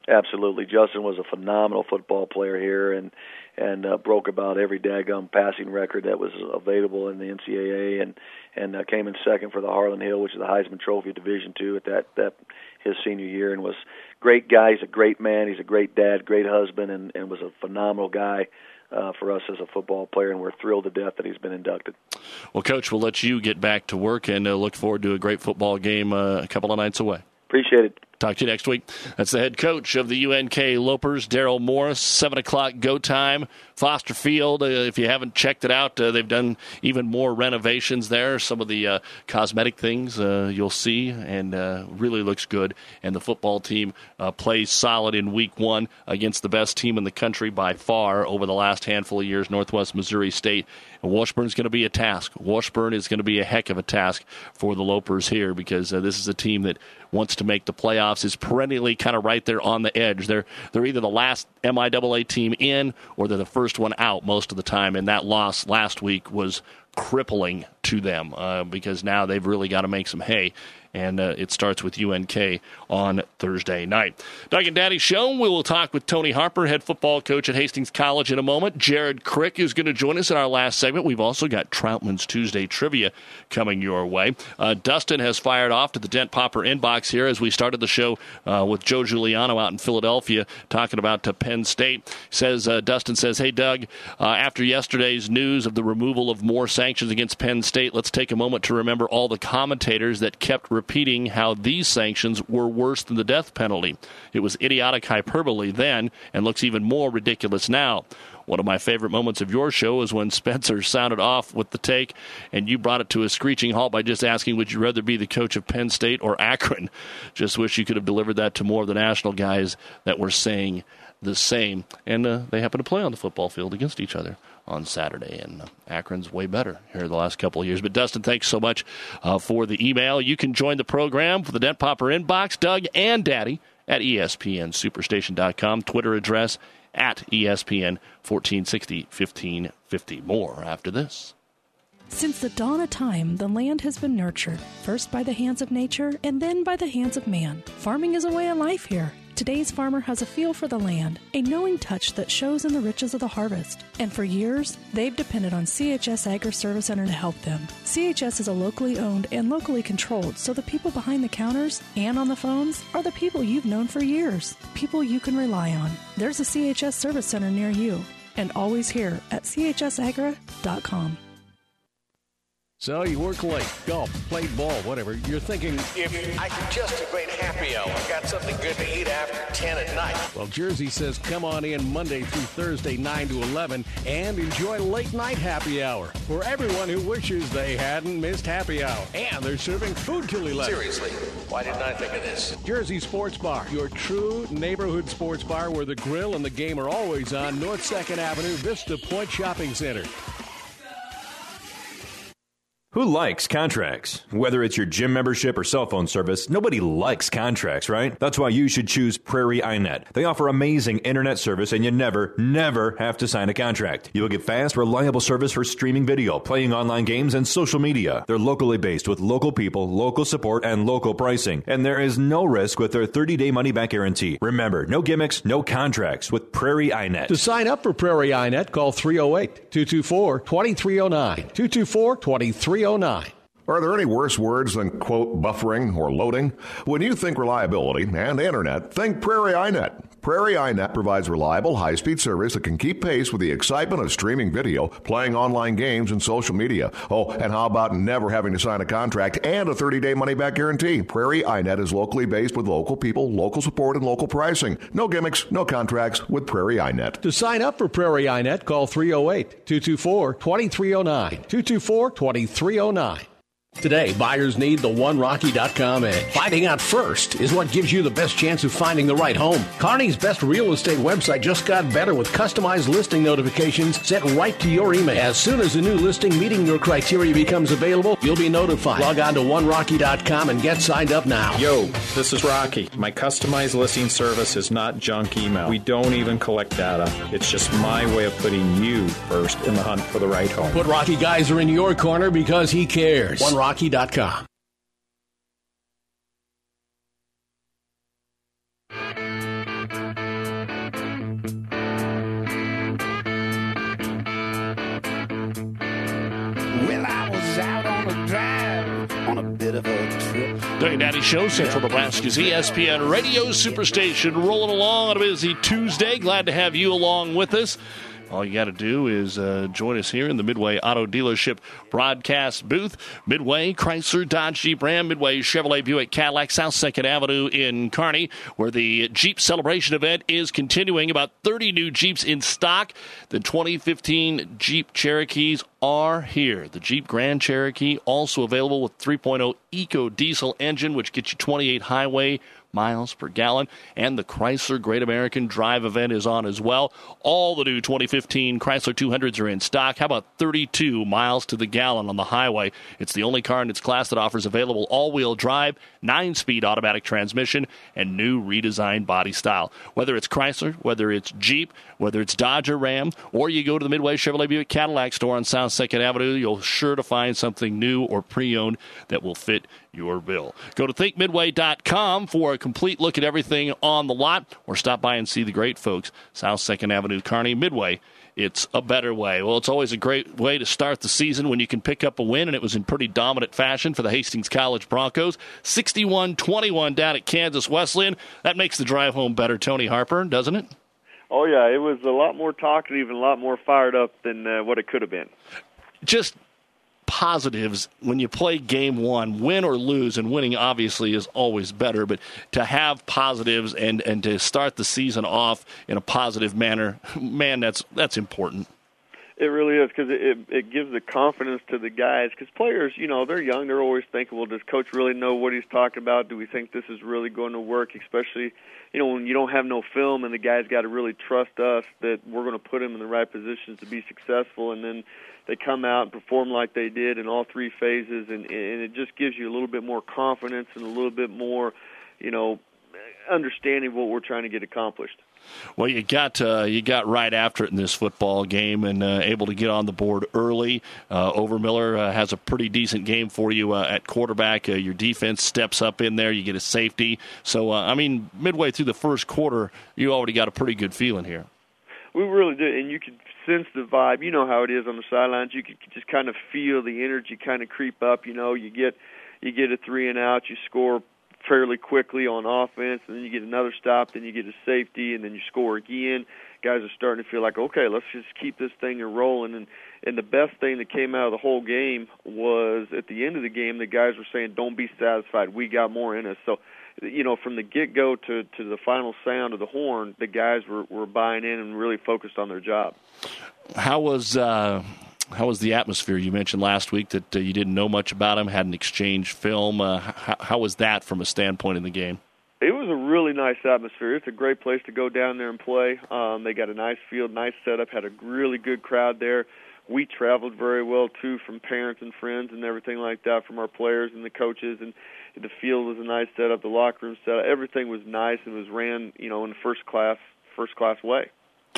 Absolutely. Justin was a phenomenal football player here and and uh, broke about every daggum passing record that was available in the N C double A and and uh, came in second for the Harlan Hill, which is the Heisman Trophy Division two at that, that his senior year, and was a great guy. He's a great man. He's a great dad, great husband, and, and was a phenomenal guy uh, for us as a football player, and we're thrilled to death that he's been inducted. Well, Coach, we'll let you get back to work and uh, look forward to a great football game uh, a couple of nights away. Appreciate it. Talk to you next week. That's the head coach of the U N K Lopers, Daryl Morris. seven o'clock go time. Foster Field, uh, if you haven't checked it out, uh, they've done even more renovations there. Some of the uh, cosmetic things uh, you'll see, and uh, really looks good. And the football team uh, plays solid in week one against the best team in the country by far over the last handful of years, Northwest Missouri State. And Washburn's going to be a task. Washburn is going to be a heck of a task for the Lopers here because uh, this is a team that wants to make the playoffs, is perennially kind of right there on the edge. They're they're either the last M I A A team in or they're the first one out most of the time, and that loss last week was crippling to them uh, because now they've really got to make some hay. And uh, it starts with U N K on Thursday night. Doug and Daddy Show, we will talk with Tony Harper, head football coach at Hastings College, in a moment. Jared Crick is going to join us in our last segment. We've also got Troutman's Tuesday Trivia coming your way. Uh, Dustin has fired off to the Dent Popper inbox here as we started the show uh, with Joe Giuliano out in Philadelphia talking about uh, Penn State. Says uh, Dustin says, hey, Doug, uh, after yesterday's news of the removal of more sanctions against Penn State, let's take a moment to remember all the commentators that kept repeating how these sanctions were worse than the death penalty. It was idiotic hyperbole then and looks even more ridiculous now. One of my favorite moments of your show is when Spencer sounded off with the take and you brought it to a screeching halt by just asking, would you rather be the coach of Penn State or Akron? Just wish you could have delivered that to more of the national guys that were saying the same. And uh, they happen to play on the football field against each other on Saturday, and uh, Akron's way better here the last couple of years. But Dustin, thanks so much uh, for the email. You can join the program for the Dent Popper inbox, Doug and Daddy, at E S P N Superstation dot com. Twitter address at E S P N fourteen sixty, fifteen fifty. More after this. Since the dawn of time, the land has been nurtured, first by the hands of nature and then by the hands of man. Farming is a way of life here. Today's farmer has a feel for the land, a knowing touch that shows in the riches of the harvest. And for years, they've depended on C H S Agri Service Center to help them. C H S is a locally owned and locally controlled, so the people behind the counters and on the phones are the people you've known for years, people you can rely on. There's a C H S Service Center near you, and always here at C H S agra dot com. So you work late, golf, played ball, whatever. You're thinking, if I could just a great happy hour, got something good to eat after ten at night. Well, Jersey says come on in Monday through Thursday, nine to eleven, and enjoy late night happy hour for everyone who wishes they hadn't missed happy hour. And they're serving food till eleven. Seriously, why didn't I think of this? Jersey Sports Bar, your true neighborhood sports bar where the grill and the game are always on. North second Avenue, Vista Point Shopping Center. Who likes contracts? Whether it's your gym membership or cell phone service, nobody likes contracts, right? That's why you should choose Prairie iNet. They offer amazing internet service and you never, never have to sign a contract. You'll get fast, reliable service for streaming video, playing online games, and social media. They're locally based with local people, local support, and local pricing. And there is no risk with their thirty-day money-back guarantee. Remember, no gimmicks, no contracts with Prairie iNet. To sign up for Prairie iNet, call three oh eight, two two four, two three oh nine, two two four, two three oh nine. Are there any worse words than, quote, buffering or loading? When you think reliability and internet, think Prairie iNet. Prairie iNet provides reliable, high-speed service that can keep pace with the excitement of streaming video, playing online games, and social media. Oh, and how about never having to sign a contract and a thirty-day money-back guarantee? Prairie iNet is locally based with local people, local support, and local pricing. No gimmicks, no contracts with Prairie iNet. To sign up for Prairie iNet, call three oh eight, two two four, two three oh nine, two two four, two three oh nine. Today, buyers need the one rocky dot com edge. Finding out first is what gives you the best chance of finding the right home. Kearney's best real estate website just got better with customized listing notifications sent right to your email. As soon as a new listing meeting your criteria becomes available, you'll be notified. Log on to one rocky dot com and get signed up now. Yo, this is Rocky. My customized listing service is not junk email. We don't even collect data. It's just my way of putting you first in the hunt for the right home. Put Rocky Geyser in your corner because he cares. one rocky dot com. Doug and Daddy Show, Central Nebraska's E S P N Radio Superstation, rolling along on a busy Tuesday. Glad to have you along with us. All you got to do is uh, join us here in the Midway Auto Dealership broadcast booth. Midway, Chrysler, Dodge, Jeep, Ram, Midway, Chevrolet, Buick, Cadillac, South second Avenue in Kearney, where the Jeep Celebration event is continuing. About thirty new Jeeps in stock. The twenty fifteen Jeep Cherokees are here. The Jeep Grand Cherokee also available with three point oh Eco Diesel engine, which gets you twenty-eight highway miles per gallon, and the Chrysler Great American Drive event is on as well. All the new twenty fifteen Chrysler two hundreds are in stock. How about thirty-two miles to the gallon on the highway? It's the only car in its class that offers available all-wheel drive, nine-speed automatic transmission, and new redesigned body style. Whether it's Chrysler, whether it's Jeep, whether it's Dodge or Ram, or you go to the Midway Chevrolet Buick Cadillac store on South second Avenue, you'll sure to find something new or pre-owned that will fit your bill. Go to think midway dot com for a complete look at everything on the lot, or stop by and see the great folks, South second Avenue, Kearney. Midway, it's a better way. Well, it's always a great way to start the season when you can pick up a win, and it was in pretty dominant fashion for the Hastings College Broncos. sixty-one twenty-one down at Kansas Wesleyan. That makes the drive home better, Tony Harper, doesn't it? Oh, yeah, it was a lot more talkative and a lot more fired up than uh, what it could have been. Just positives when you play game one, win or lose, and winning obviously is always better, but to have positives and, and to start the season off in a positive manner, man, that's that's important. It really is, because it, it, it gives the confidence to the guys, because players, you know, they're young, they're always thinking, well, does Coach really know what he's talking about? Do we think this is really going to work, especially, you know, when you don't have no film and the guys got to really trust us that we're going to put them in the right positions to be successful, and then they come out and perform like they did in all three phases, and, and it just gives you a little bit more confidence and a little bit more, you know, understanding of what we're trying to get accomplished. Well, you got uh, you got right after it in this football game and uh, able to get on the board early. Uh, Overmiller uh, has a pretty decent game for you uh, at quarterback. Uh, your defense steps up in there. You get a safety. So, uh, I mean, midway through the first quarter, you already got a pretty good feeling here. We really did, and you could sense the vibe. You know how it is on the sidelines. You could just kind of feel the energy kind of creep up. You know, you get you get a three and out, you score fairly quickly on offense, and then you get another stop, then you get a safety, and then you score again. Guys are starting to feel like, okay, let's just keep this thing rolling. And and the best thing that came out of the whole game was at the end of the game, the guys were saying, don't be satisfied. We got more in us. So, you know, from the get-go to, to the final sound of the horn, the guys were, were buying in and really focused on their job. How was uh, how was the atmosphere? You mentioned last week that uh, you didn't know much about them, hadn't exchanged film. Uh, how, how was that from a standpoint in the game? It was a really nice atmosphere. It's a great place to go down there and play. Um, they got a nice field, nice setup, had a really good crowd there. We traveled very well, too, from parents and friends and everything like that, from our players and the coaches. And the field was a nice setup, the locker room setup. Everything was nice and was ran, you know, in first class, first class way.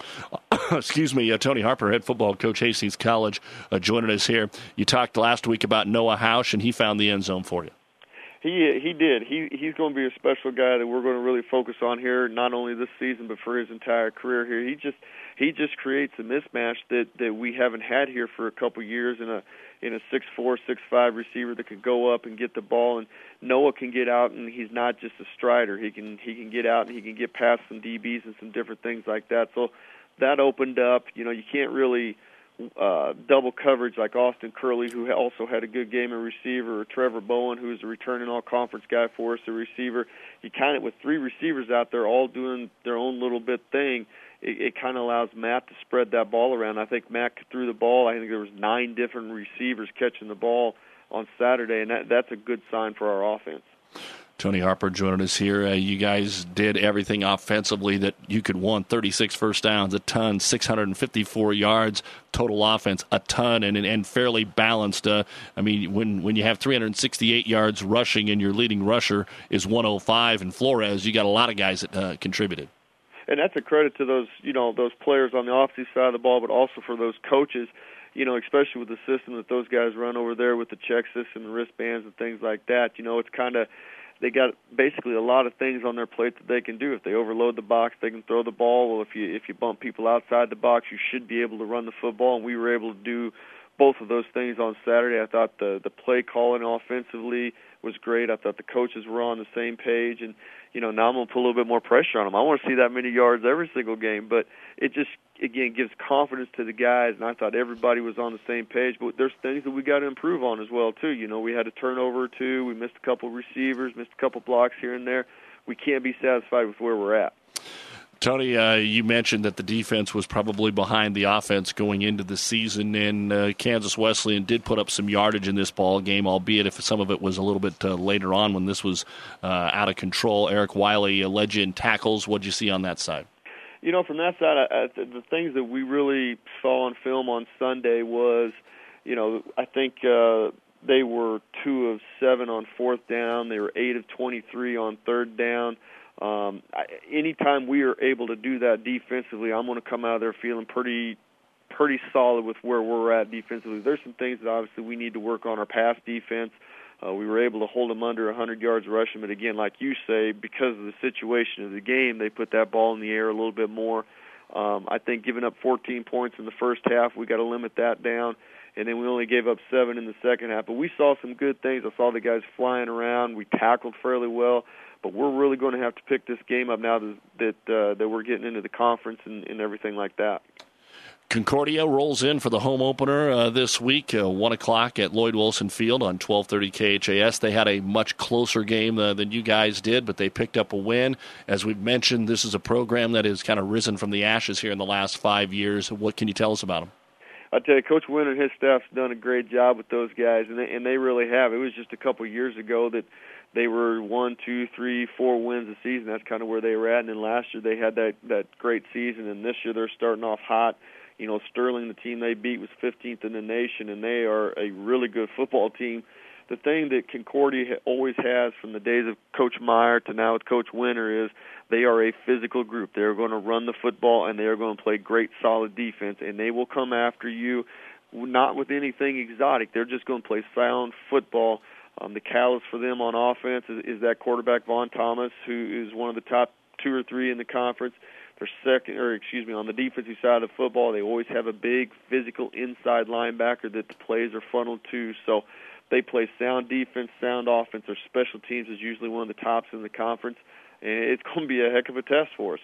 Excuse me, uh, Tony Harper, head football coach, Hastings College, uh, joining us here. You talked last week about Noah Hausch, and he found the end zone for you. He he did. He he's going to be a special guy that we're going to really focus on here, not only this season but for his entire career here. He just he just creates a mismatch that, that we haven't had here for a couple years in a in a six four, six five receiver that could go up and get the ball, and Noah can get out, and he's not just a strider. He can he can get out and he can get past some D Bs and some different things like that. So that opened up. You know, you can't really Uh, double coverage like Austin Curley, who also had a good game, a receiver, or Trevor Bowen, who's a returning all-conference guy for us, a receiver. You kind of, with three receivers out there all doing their own little bit thing, it, it kind of allows Matt to spread that ball around. I think Matt threw the ball. I think there was nine different receivers catching the ball on Saturday, and that, that's a good sign for our offense. Tony Harper joining us here. Uh, you guys did everything offensively that you could want. thirty-six first downs, a ton, six hundred fifty-four yards, total offense, a ton, and and fairly balanced. Uh, I mean, when, when you have three hundred sixty-eight yards rushing and your leading rusher is one oh five in Flores, you got a lot of guys that uh, contributed. And that's a credit to those, you know, those players on the offensive side of the ball, but also for those coaches, you know, especially with the system that those guys run over there with the check system, the wristbands and things like that. You know, it's kind of, they got basically a lot of things on their plate that they can do. If they overload the box, they can throw the ball. Well, if you if you bump people outside the box, you should be able to run the football. And we were able to do both of those things on Saturday. I thought the the play calling offensively was great. I thought the coaches were on the same page, and you know, now I'm going to put a little bit more pressure on them. I want to see that many yards every single game, but it just, again, gives confidence to the guys, and I thought everybody was on the same page. But there's things that we got to improve on as well, too. You know, we had a turnover or two. We missed a couple receivers, missed a couple blocks here and there. We can't be satisfied with where we're at. Tony, uh, you mentioned that the defense was probably behind the offense going into the season, and uh, Kansas Wesleyan did put up some yardage in this ball game, albeit if some of it was a little bit uh, later on when this was uh, out of control. Eric Wiley uh, led you in tackles. What did you see on that side? You know, from that side, I, I, the things that we really saw on film on Sunday was, you know, I think uh, they were two of seven on fourth down. They were eight of twenty-three on third down. Um, I, anytime we are able to do that defensively, I'm going to come out of there feeling pretty pretty solid with where we're at defensively. There's some things that obviously we need to work on our pass defense. Uh, we were able to hold them under one hundred yards rushing, but again, like you say, because of the situation of the game, they put that ball in the air a little bit more. Um, I think giving up fourteen points in the first half, we got to limit that down, and then we only gave up seven in the second half. But we saw some good things. I saw the guys flying around. We tackled fairly well. But we're really going to have to pick this game up now that that, uh, that we're getting into the conference and, and everything like that. Concordia rolls in for the home opener uh, this week, uh, one o'clock at Lloyd Wilson Field on twelve thirty K H A S. They had a much closer game uh, than you guys did, but they picked up a win. As we've mentioned, this is a program that has kind of risen from the ashes here in the last five years. What can you tell us about them? I tell you, Coach Wynn and his staff's done a great job with those guys, and they, and they really have. It was just a couple years ago that they were one, two, three, four wins a season. That's kind of where they were at. And then last year they had that, that great season, and this year they're starting off hot. You know, Sterling, the team they beat, was fifteenth in the nation, and they are a really good football team. The thing that Concordia always has from the days of Coach Meyer to now with Coach Winter is they are a physical group. They're going to run the football, and they are going to play great, solid defense, and they will come after you, not with anything exotic. They're just going to play sound football. Um, the catalyst for them on offense is, is that quarterback Vaughn Thomas, who is one of the top two or three in the conference. They're second, or excuse me, on the defensive side of football, they always have a big physical inside linebacker that the plays are funneled to. So they play sound defense, sound offense. Their special teams is usually one of the tops in the conference, and it's going to be a heck of a test for us.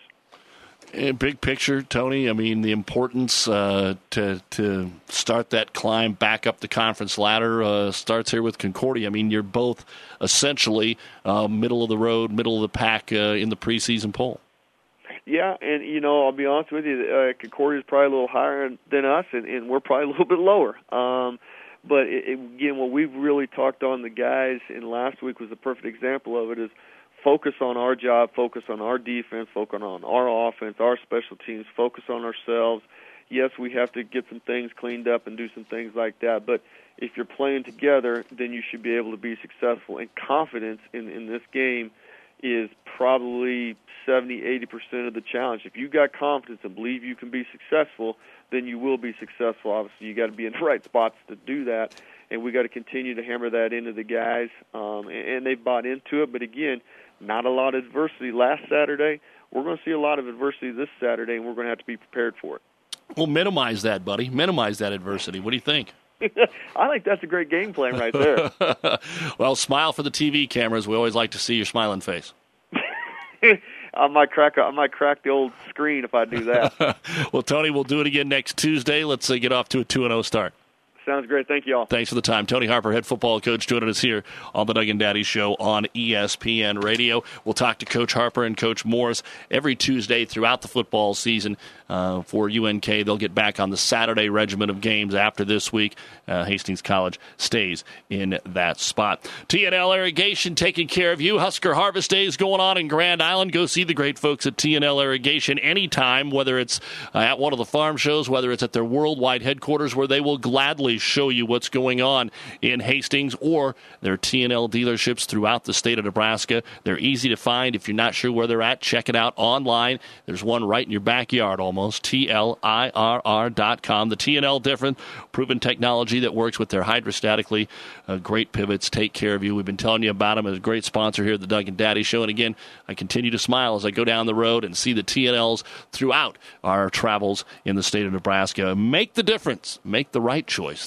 And big picture, Tony, I mean, the importance uh, to to start that climb back up the conference ladder uh, starts here with Concordia. I mean, you're both essentially uh, middle of the road, middle of the pack uh, in the preseason poll. Yeah, and, you know, I'll be honest with you, uh, Concordia is probably a little higher than us, and, and we're probably a little bit lower. Um, but, it, it, again, what we've really talked on the guys, and last week was a perfect example of it, is focus on our job, focus on our defense, focus on our offense, our special teams, focus on ourselves. Yes, we have to get some things cleaned up and do some things like that, but if you're playing together, then you should be able to be successful. And confidence in, in this game is probably seventy, eighty percent of the challenge. If you've got confidence and believe you can be successful, then you will be successful. Obviously, you got to be in the right spots to do that, and we got to continue to hammer that into the guys, um, and, and they've bought into it. But again, not a lot of adversity last Saturday. We're going to see a lot of adversity this Saturday, and we're going to have to be prepared for it. Well, minimize that, buddy. Minimize that adversity. What do you think? I think that's a great game plan right there. Well, smile for the T V cameras. We always like to see your smiling face. I might crack. I might crack the old screen if I do that. Well, Tony, we'll do it again next Tuesday. Let's uh, get off to a two and oh start. Sounds great. Thank you all. Thanks for the time. Tony Harper, head football coach, joining us here on the Doug and Daddy Show on E S P N Radio. We'll talk to Coach Harper and Coach Morris every Tuesday throughout the football season uh, for U N K. They'll get back on the Saturday regimen of games after this week. Uh, Hastings College stays in that spot. T N L Irrigation taking care of you. Husker Harvest Day is going on in Grand Island. Go see the great folks at T N L Irrigation anytime, whether it's uh, at one of the farm shows, whether it's at their worldwide headquarters, where they will gladly show you what's going on in Hastings, or their T N L dealerships throughout the state of Nebraska. They're easy to find. If you're not sure where they're at, check it out online. There's one right in your backyard almost, T L I R R dot com. The T N L different, proven technology that works with their hydrostatically uh, great pivots. Take care of you. We've been telling you about them as a great sponsor here at the Doug and Daddy Show. And again, I continue to smile as I go down the road and see the T N Ls throughout our travels in the state of Nebraska. Make the difference. Make the right choice.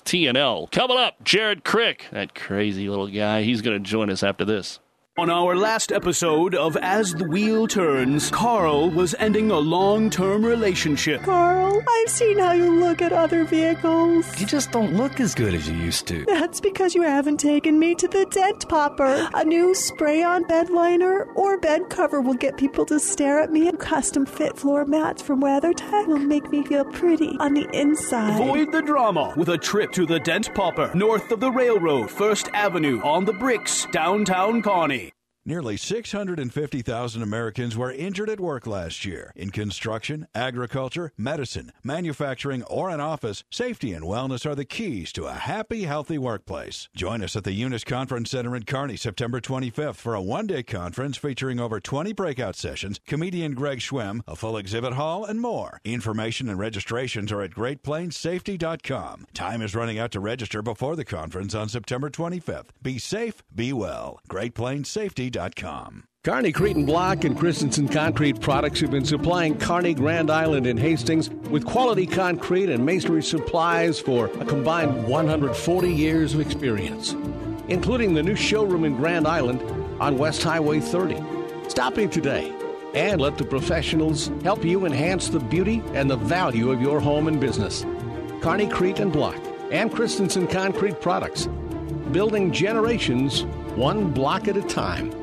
with T N L. Coming up, Jared Crick, that crazy little guy. He's going to join us after this. On our last episode of As the Wheel Turns, Carl was ending a long-term relationship. Carl, I've seen how you look at other vehicles. You just don't look as good as you used to. That's because you haven't taken me to the Dent Popper. A new spray-on bed liner or bed cover will get people to stare at me, and custom-fit floor mats from WeatherTech will make me feel pretty on the inside. Avoid the drama with a trip to the Dent Popper, north of the railroad, First Avenue, on the Bricks, downtown Kearney. Nearly six hundred fifty thousand Americans were injured at work last year. In construction, agriculture, medicine, manufacturing, or an office, safety and wellness are the keys to a happy, healthy workplace. Join us at the Eunice Conference Center in Kearney September twenty-fifth for a one-day conference featuring over twenty breakout sessions, comedian Greg Schwem, a full exhibit hall, and more. Information and registrations are at great plains safety dot com. Time is running out to register before the conference on September twenty-fifth. Be safe, be well. great plains safety dot com. Kearney, Cretin Block, and Christensen Concrete Products have been supplying Kearney, Grand Island, and Hastings with quality concrete and masonry supplies for a combined one hundred forty years of experience, including the new showroom in Grand Island on West Highway thirty. Stop in today and let the professionals help you enhance the beauty and the value of your home and business. Kearney, Cretin Block, and Christensen Concrete Products, building generations one block at a time.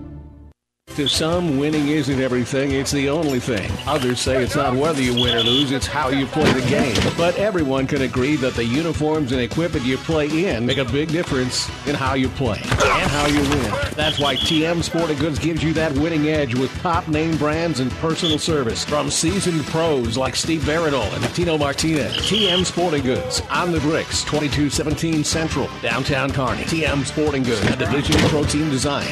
To some, winning isn't everything, it's the only thing. Others say it's not whether you win or lose, it's how you play the game. But everyone can agree that the uniforms and equipment you play in make a big difference in how you play and how you win. That's why T M Sporting Goods gives you that winning edge with top name brands and personal service from seasoned pros like Steve Veridol and Tino Martinez. T M Sporting Goods on the Bricks, twenty-two seventeen Central, downtown Kearney. T M Sporting Goods, a division of Pro Team Design.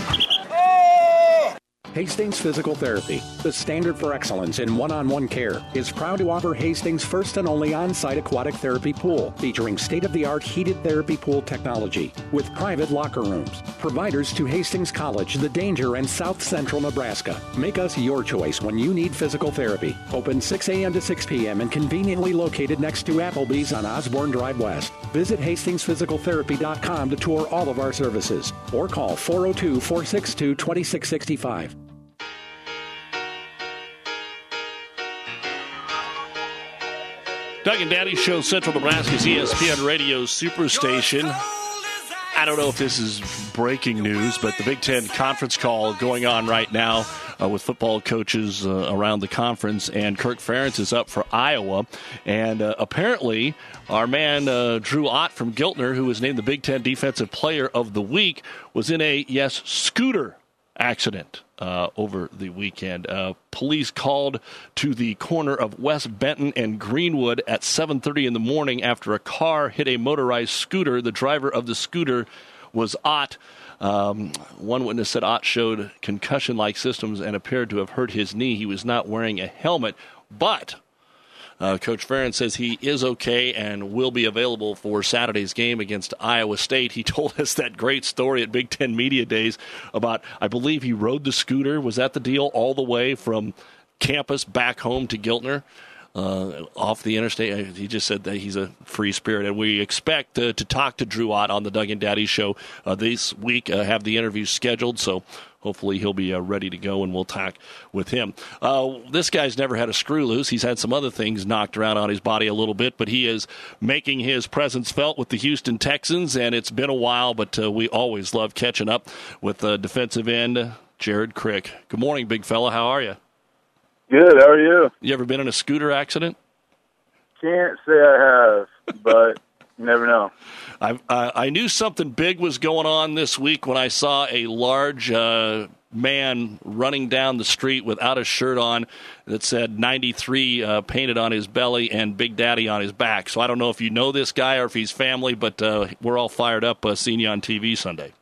Hastings Physical Therapy, the standard for excellence in one-on-one care, is proud to offer Hastings' first and only on-site aquatic therapy pool, featuring state-of-the-art heated therapy pool technology with private locker rooms. Providers to Hastings College, The Danger, and South Central Nebraska. Make us your choice when you need physical therapy. Open six a.m. to six p.m. and conveniently located next to Applebee's on Osborne Drive West. Visit Hastings Physical Therapy dot com to tour all of our services or call four oh two, four six two, two six six five. Doug and Daddy Show, Central Nebraska's E S P N Radio Superstation. I don't know if this is breaking news, but the Big Ten conference call going on right now uh, with football coaches uh, around the conference, and Kirk Ferentz is up for Iowa. And uh, apparently our man uh, Drew Ott from Giltner, who was named the Big Ten Defensive Player of the Week, was in a, yes, scooter accident uh, over the weekend. Uh, police called to the corner of West Benton and Greenwood at seven thirty in the morning after a car hit a motorized scooter. The driver of the scooter was Ott. Um, one witness said Ott showed concussion-like symptoms and appeared to have hurt his knee. He was not wearing a helmet, but Uh, Coach Ferentz says he is okay and will be available for Saturday's game against Iowa State. He told us that great story at Big Ten Media Days about, I believe he rode the scooter. Was that the deal? All the way from campus back home to Giltner, uh, off the interstate. He just said that he's a free spirit. And we expect uh, to talk to Drew Ott on the Doug and Daddy Show uh, this week, uh, have the interview scheduled. So hopefully he'll be uh, ready to go, and we'll talk with him. Uh, this guy's never had a screw loose. He's had some other things knocked around on his body a little bit, but he is making his presence felt with the Houston Texans, and it's been a while, but uh, we always love catching up with uh, defensive end Jared Crick. Good morning, big fella. How are you? Good. How are you? You ever been in a scooter accident? Can't say I have, but you never know. I, uh, I knew something big was going on this week when I saw a large uh, man running down the street without a shirt on that said ninety-three uh, painted on his belly and Big Daddy on his back. So I don't know if you know this guy or if he's family, but uh, we're all fired up uh, seeing you on T V Sunday.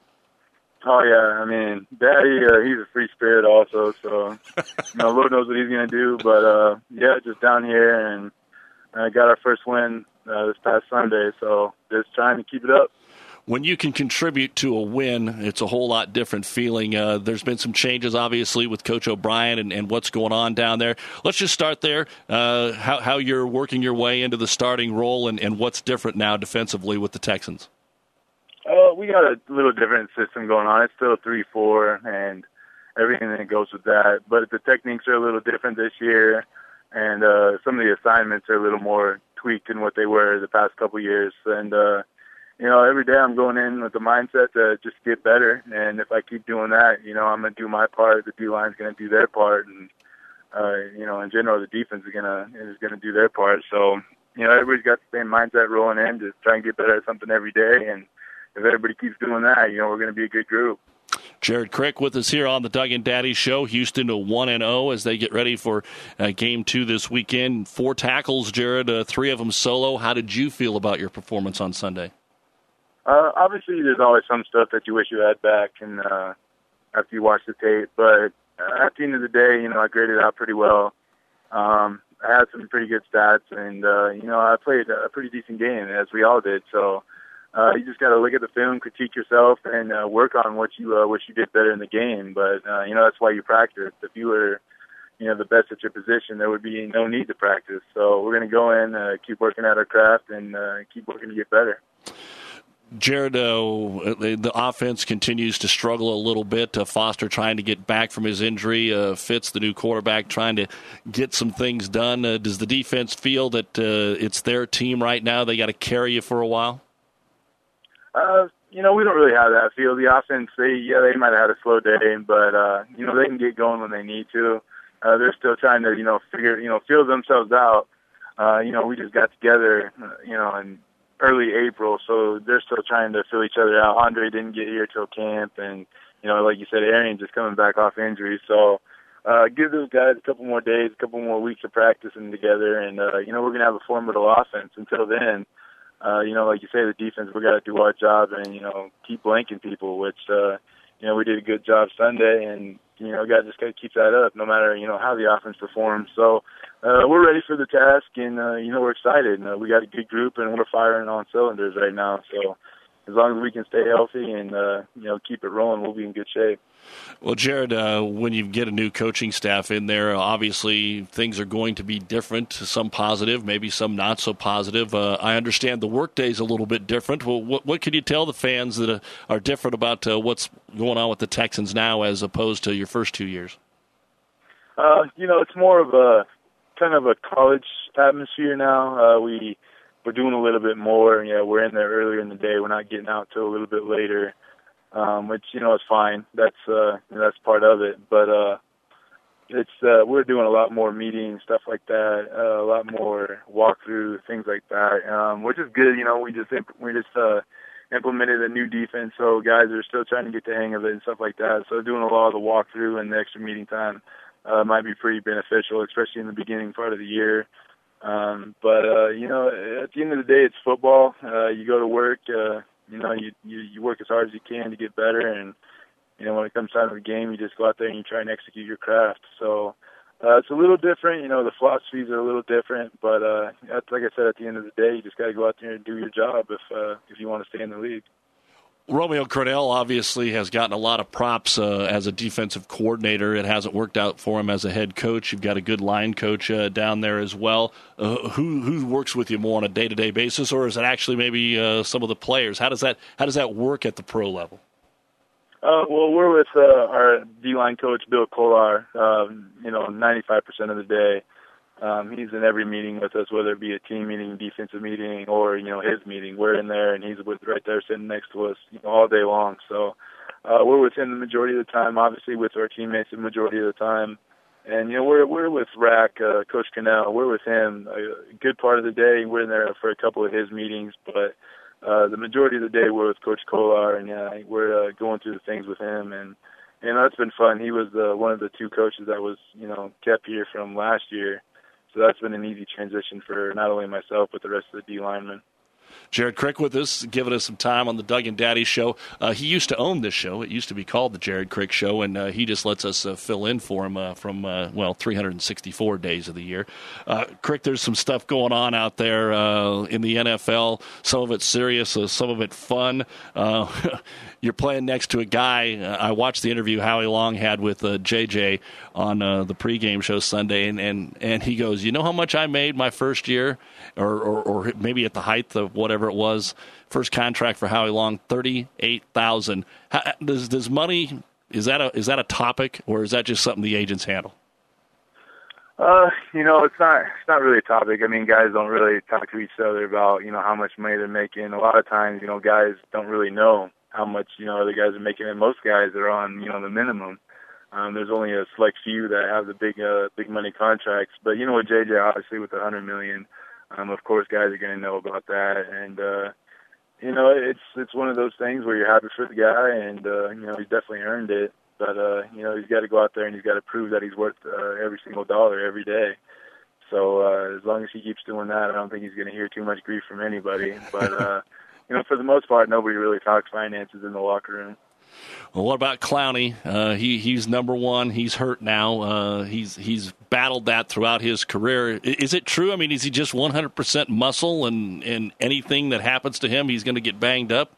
Oh, yeah. I mean, Daddy, uh, he's a free spirit also, so, you know, Lord knows what he's going to do. But, uh, yeah, just down here, and I uh, got our first win uh, this past Sunday, so just trying to keep it up. when you can contribute to a win, it's a whole lot different feeling. Uh, there's been some changes, obviously, with Coach O'Brien and, and what's going on down there. Let's just start there, uh, how, how you're working your way into the starting role and, and what's different now defensively with the Texans. Uh, we got a little different system going on. It's still three four and everything that goes with that. But the techniques are a little different this year, and uh, some of the assignments are a little more tweaked than what they were the past couple of years. And, uh, you know, every day I'm going in with the mindset to just get better. And if I keep doing that, you know, I'm going to do my part. The D-line's going to do their part. And, uh, you know, in general, the defense is going to is going to do their part. So, you know, everybody's got the same mindset rolling in, just try and get better at something every day. And if everybody keeps doing that, you know, we're going to be a good group. Jared Crick with us here on the Doug and Daddy Show. Houston to one and oh as they get ready for uh, game two this weekend. Four tackles, Jared, uh, three of them solo. How did you feel about your performance on Sunday? Uh, obviously, there's always some stuff that you wish you had back and uh, after you watch the tape. But uh, at the end of the day, you know, I graded out pretty well. Um, I had some pretty good stats, and, uh, you know, I played a pretty decent game, as we all did. So uh, you just got to look at the film, critique yourself, and uh, work on what you uh, wish you did better in the game. But, uh, you know, that's why you practice. If you were, you know, the best at your position, there would be no need to practice. So we're going to go in, uh, keep working at our craft, and uh, keep working to get better. Jared, uh, the offense continues to struggle a little bit. Uh, Foster trying to get back from his injury. Uh, Fitz, the new quarterback, trying to get some things done. Uh, does the defense feel that uh, it's their team right now? They got to carry you for a while? Uh, you know, we don't really have that feel. The offense, they yeah, they might have had a slow day, but, uh, you know, they can get going when they need to. Uh, they're still trying to, you know, figure, you know, feel themselves out. Uh, you know, we just got together, uh, you know, and early April, so they're still trying to fill each other out. Andre didn't get here till camp, and, you know, like you said, Arian just coming back off injury. So uh, give those guys a couple more days, a couple more weeks of practicing together, and, uh, you know, we're going to have a formidable offense. Until then, uh, you know, like you say, the defense, we got to do our job and, you know, keep blanking people, which, uh, you know, we did a good job Sunday, and, you know, got just got to keep that up no matter, you know, how the offense performs. So, Uh, we're ready for the task, and, uh, you know, we're excited. Uh, we got a good group, and we're firing on cylinders right now. So as long as we can stay healthy and, uh, you know, keep it rolling, we'll be in good shape. Well, Jared, uh, when you get a new coaching staff in there, obviously things are going to be different, some positive, maybe some not so positive. Uh, I understand the workday's a little bit different. Well, what, what can you tell the fans that uh, are different about uh, what's going on with the Texans now as opposed to your first two years? Uh, you know, it's more of a kind of a college atmosphere now. Uh, we we're doing a little bit more. You know, we're in there earlier in the day. We're not getting out till a little bit later, um, which you know is fine. That's uh, that's part of it. But uh, it's uh, we're doing a lot more meetings, stuff like that. Uh, a lot more walkthrough, things like that, um, which is good. You know, we just imp- we just uh, implemented a new defense, so guys are still trying to get the hang of it and stuff like that. So doing a lot of the walkthrough and the extra meeting time Uh, might be pretty beneficial, especially in the beginning part of the year. Um, but, uh, you know, at the end of the day, it's football. Uh, you go to work, uh, you know, you, you, you work as hard as you can to get better. And, you know, when it comes time to the game, you just go out there and you try and execute your craft. So uh, it's a little different. You know, the philosophies are a little different. But uh, like I said, at the end of the day, you just got to go out there and do your job if uh, if you want to stay in the league. Romeo Crennel obviously has gotten a lot of props uh, as a defensive coordinator. It hasn't worked out for him as a head coach. You've got a good line coach uh, down there as well. Uh, who who works with you more on a day-to-day basis, or is it actually maybe uh, some of the players? How does that how does that work at the pro level? Uh, well, we're with uh, our D-line coach, Bill Kolar, um, you know, ninety-five percent of the day. Um, he's in every meeting with us, whether it be a team meeting, defensive meeting, or, you know, his meeting. We're in there, and he's with, right there sitting next to us, you know, all day long. So uh, we're with him the majority of the time, obviously with our teammates the majority of the time. And, you know, we're we're with Rack, uh, Coach Crennel. We're with him a good part of the day. We're in there for a couple of his meetings, but uh, the majority of the day we're with Coach Kolar, and uh, we're uh, going through the things with him. And, you know, it's been fun. He was uh, one of the two coaches that was, you know, kept here from last year. So that's been an easy transition for not only myself, but the rest of the D linemen. Jared Crick with us, giving us some time on the Doug and Daddy Show. Uh, he used to own this show. It used to be called the Jared Crick Show, and uh, he just lets us uh, fill in for him uh, from, uh, well, three hundred sixty-four days of the year. Uh, Crick, there's some stuff going on out there uh, in the N F L. Some of it serious, uh, some of it fun. Uh, you're playing next to a guy. Uh, I watched the interview Howie Long had with uh, J J on uh, the pregame show Sunday, and, and, and he goes, you know how much I made my first year, or, or, or maybe at the height of whatever it was, first contract for Howie Long, thirty-eight thousand dollars. Does does money, is that a is that a topic, or is that just something the agents handle? Uh, you know, it's not it's not really a topic. I mean, guys don't really talk to each other about, you know, how much money they're making. A lot of times, you know, guys don't really know how much, you know, other guys are making, and most guys are on, you know, the minimum. Um, there's only a select few that have the big uh, big money contracts. But, you know, with J J, obviously with the one hundred million dollars, um, of course guys are going to know about that. And, uh, you know, it's it's one of those things where you're happy for the guy, and, uh, you know, he's definitely earned it. But, uh, you know, he's got to go out there and he's got to prove that he's worth uh, every single dollar every day. So uh, as long as he keeps doing that, I don't think he's going to hear too much grief from anybody. But, uh, you know, for the most part, nobody really talks finances in the locker room. Well, what about Clowney? Uh, he he's number one. He's hurt now. Uh, he's he's battled that throughout his career. Is it true? I mean, is he just one hundred percent muscle, and, and anything that happens to him, he's going to get banged up?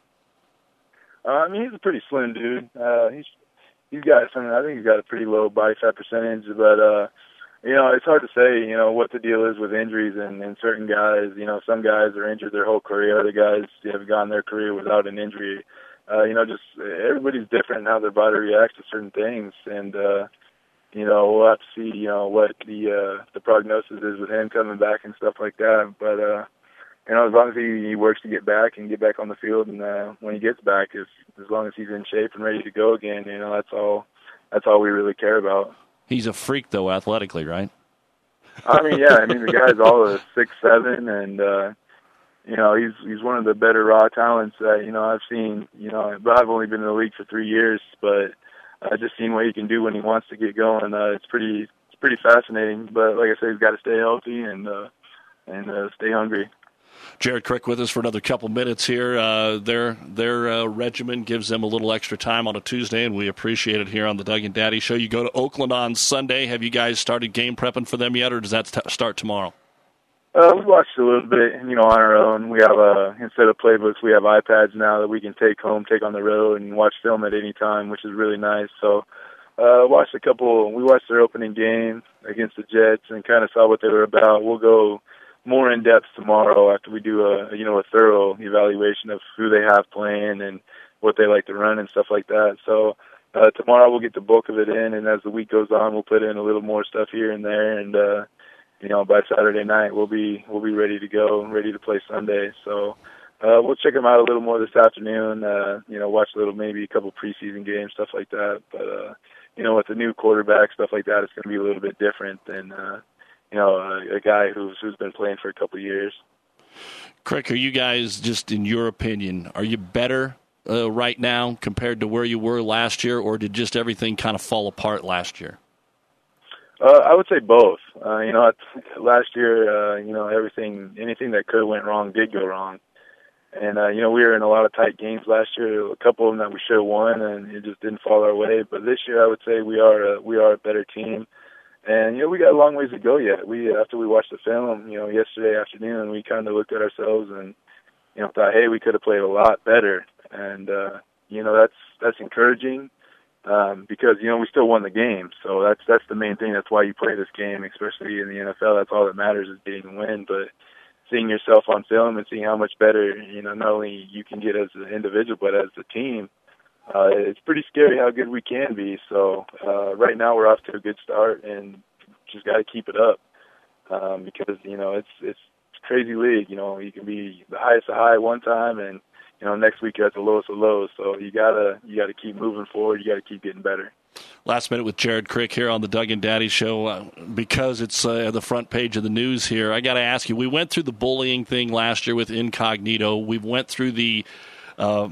Uh, I mean, he's a pretty slim dude. Uh, he's he's got some. I think he's got a pretty low body fat percentage, but uh, you know, it's hard to say. You know what the deal is with injuries, and, and certain guys. You know, some guys are injured their whole career. Other guys have gone their career without an injury. Uh, you know, just everybody's different in how their body reacts to certain things, and uh, you know, we'll have to see, you know, what the uh, the prognosis is with him coming back and stuff like that. But uh, you know, as long as he, he works to get back and get back on the field, and uh, when he gets back, if as long as he's in shape and ready to go again, you know, that's all that's all we really care about. He's a freak, though, athletically, right? I mean, yeah, I mean the guy's all a six seven, and uh, you know, he's he's one of the better raw talents that, you know, I've seen. You know, but I've only been in the league for three years, but I've just seen what he can do when he wants to get going. Uh, it's pretty it's pretty fascinating. But like I said, he's got to stay healthy and uh, and uh, stay hungry. Jared Crick with us for another couple minutes here. Uh, their their uh, regimen gives them a little extra time on a Tuesday, and we appreciate it here on the Doug and Daddy Show. You go to Oakland on Sunday. Have you guys started game prepping for them yet, or does that t- start tomorrow? Uh, we watched a little bit, you know, on our own. We have, uh, instead of playbooks, we have iPads now that we can take home, take on the road, and watch film at any time, which is really nice. So, uh, watched a couple, we watched their opening game against the Jets and kind of saw what they were about. We'll go more in depth tomorrow after we do a, you know, a thorough evaluation of who they have playing and what they like to run and stuff like that. So, uh, tomorrow we'll get the bulk of it in, and as the week goes on, we'll put in a little more stuff here and there, and, uh, you know, by Saturday night we'll be we'll be ready to go, ready to play Sunday. So uh, we'll check them out a little more this afternoon. Uh, you know, watch a little, maybe a couple preseason games, stuff like that. But uh, you know, with the new quarterback, stuff like that, it's going to be a little bit different than uh, you know a, a guy who's who's been playing for a couple of years. Crick, are you guys, just in your opinion, are you better uh, right now compared to where you were last year, or did just everything kind of fall apart last year? Uh, I would say both. Uh, you know, last year, uh, you know, everything, anything that could have went wrong did go wrong. And, uh, you know, we were in a lot of tight games last year, a couple of them that we should have won, and it just didn't fall our way. But this year, I would say we are a, we are a better team. And, you know, we got a long ways to go yet. We, after we watched the film, you know, yesterday afternoon, we kind of looked at ourselves and, you know, thought, hey, we could have played a lot better. And, uh, you know, that's, that's encouraging. Um, because, you know, we still won the game. So that's that's the main thing. That's why you play this game, especially in the N F L. That's all that matters, is getting a win. But seeing yourself on film and seeing how much better, you know, not only you can get as an individual but as a team, uh, it's pretty scary how good we can be. So uh, right now we're off to a good start, and just got to keep it up um, because, you know, it's it's a crazy league. You know, you can be the highest of high one time, and you know, next week you're at the lowest of lows. So you gotta you gotta keep moving forward. You gotta keep getting better. Last minute with Jared Crick here on the Doug and Daddy Show. Uh, because it's uh, the front page of the news here, I got to ask you, we went through the bullying thing last year with Incognito. We went through the uh,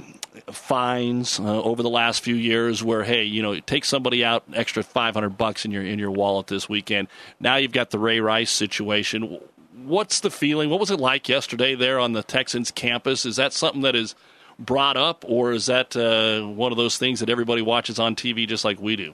fines uh, over the last few years where, hey, you know, take somebody out, extra five hundred bucks in your in your wallet this weekend. Now you've got the Ray Rice situation. what's the feeling? What was it like yesterday there on the Texans campus? Is that something that is brought up, or is that uh, one of those things that everybody watches on T V just like we do?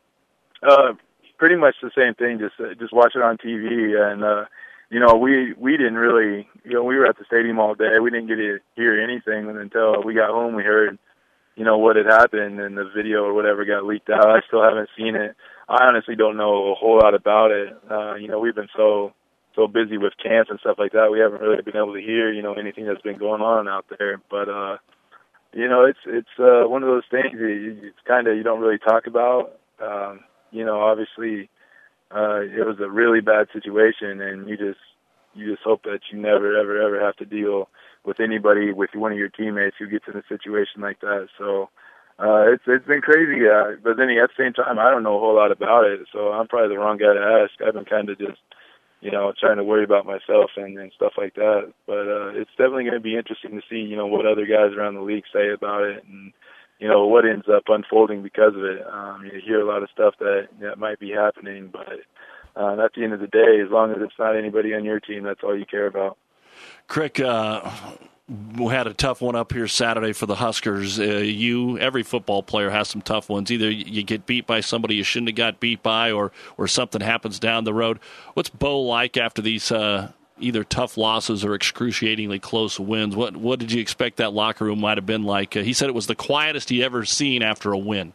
Uh, pretty much the same thing. Just uh, just watch it on T V, and uh, you know, we we didn't really, you know, we were at the stadium all day. We didn't get to hear anything until we got home. We heard, you know, what had happened, and the video or whatever got leaked out. I still haven't seen it. I honestly don't know a whole lot about it. Uh, you know, we've been so so busy with camps and stuff like that, we haven't really been able to hear, you know, anything that's been going on out there. But uh, you know, it's it's uh, one of those things. It's kind of you don't really talk about. Um, you know, obviously, uh, it was a really bad situation, and you just you just hope that you never ever ever have to deal with anybody, with one of your teammates who gets in a situation like that. So. Uh, it's it's been crazy, uh, but then at the same time, I don't know a whole lot about it, so I'm probably the wrong guy to ask. I've been kind of just, you know, trying to worry about myself and, and stuff like that. But uh, it's definitely going to be interesting to see, you know, what other guys around the league say about it, and you know what ends up unfolding because of it. Um, you hear a lot of stuff that that might be happening, but uh, at the end of the day, as long as it's not anybody on your team, that's all you care about. Crick, uh, we had a tough one up here Saturday for the Huskers. Uh, you, every football player has some tough ones. Either you get beat by somebody you shouldn't have got beat by, or or something happens down the road. What's Bo like after these uh, either tough losses or excruciatingly close wins? What what did you expect that locker room might have been like? Uh, he said it was the quietest he ever seen after a win.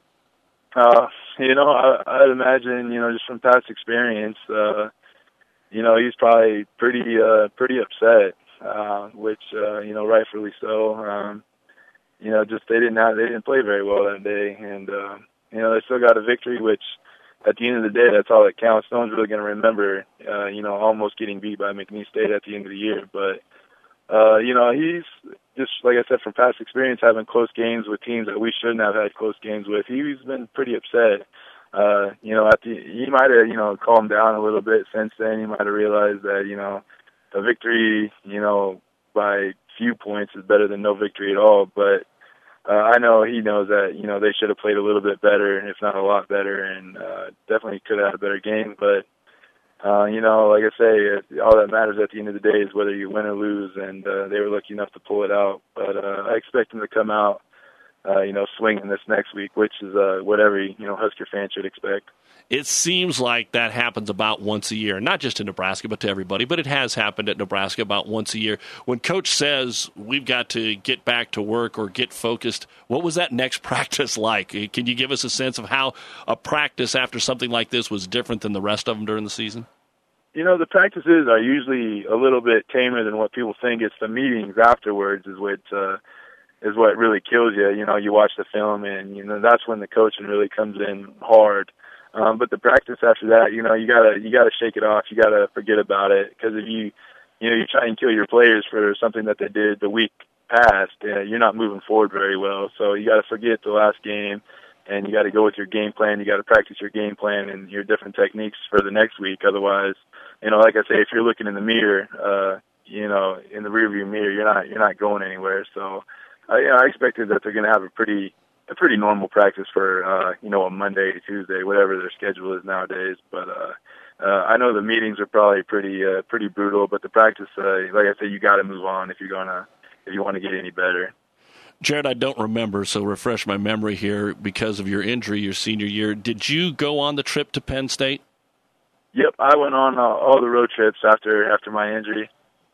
Uh, you know, I, I'd imagine, you know, just from past experience, uh, you know, he's probably pretty uh, pretty upset. Uh, which, uh, you know, rightfully so. Um, you know, just they didn't have, they didn't play very well that day. And, uh, you know, they still got a victory, which at the end of the day, that's all that counts. No one's really going to remember, uh, you know, almost getting beat by McNeese State at the end of the year. But, uh, you know, he's just, like I said, from past experience, having close games with teams that we shouldn't have had close games with. He's been pretty upset. Uh, you know, at the, he might have, you know, calmed down a little bit since then. He might have realized that, you know, a victory, you know, by few points is better than no victory at all. But uh, I know he knows that, you know, they should have played a little bit better, if not a lot better, and uh, definitely could have had a better game. But, uh, you know, like I say, all that matters at the end of the day is whether you win or lose, and uh, they were lucky enough to pull it out. But uh, I expect them to come out, uh, you know, swinging this next week, which is uh, what every, you know, Husker fan should expect. It seems like that happens about once a year, not just in Nebraska, but to everybody. But it has happened at Nebraska about once a year. When Coach says we've got to get back to work or get focused, what was that next practice like? Can you give us a sense of how a practice after something like this was different than the rest of them during the season? You know, the practices are usually a little bit tamer than what people think. It's the meetings afterwards is what uh, is what really kills you. You know, you watch the film, and you know that's when the coaching really comes in hard. Um, but the practice after that, you know, you gotta you gotta shake it off. You gotta forget about it, because if you, you know, you try and kill your players for something that they did the week past, uh, you're not moving forward very well. So you gotta forget the last game, and you gotta go with your game plan. You gotta practice your game plan and your different techniques for the next week. Otherwise, you know, like I say, if you're looking in the mirror, uh, you know, in the rearview mirror, you're not you're not going anywhere. So, uh, you know, I expected that they're gonna have a pretty a pretty normal practice for, uh, you know, a Monday, Tuesday, whatever their schedule is nowadays. But uh, uh, I know the meetings are probably pretty uh, pretty brutal, but the practice, uh, like I said, you got to move on if you're gonna if you want to get any better. Jared, I don't remember, so refresh my memory here. Because of your injury your senior year, did you go on the trip to Penn State? Yep, I went on uh, all the road trips after after my injury.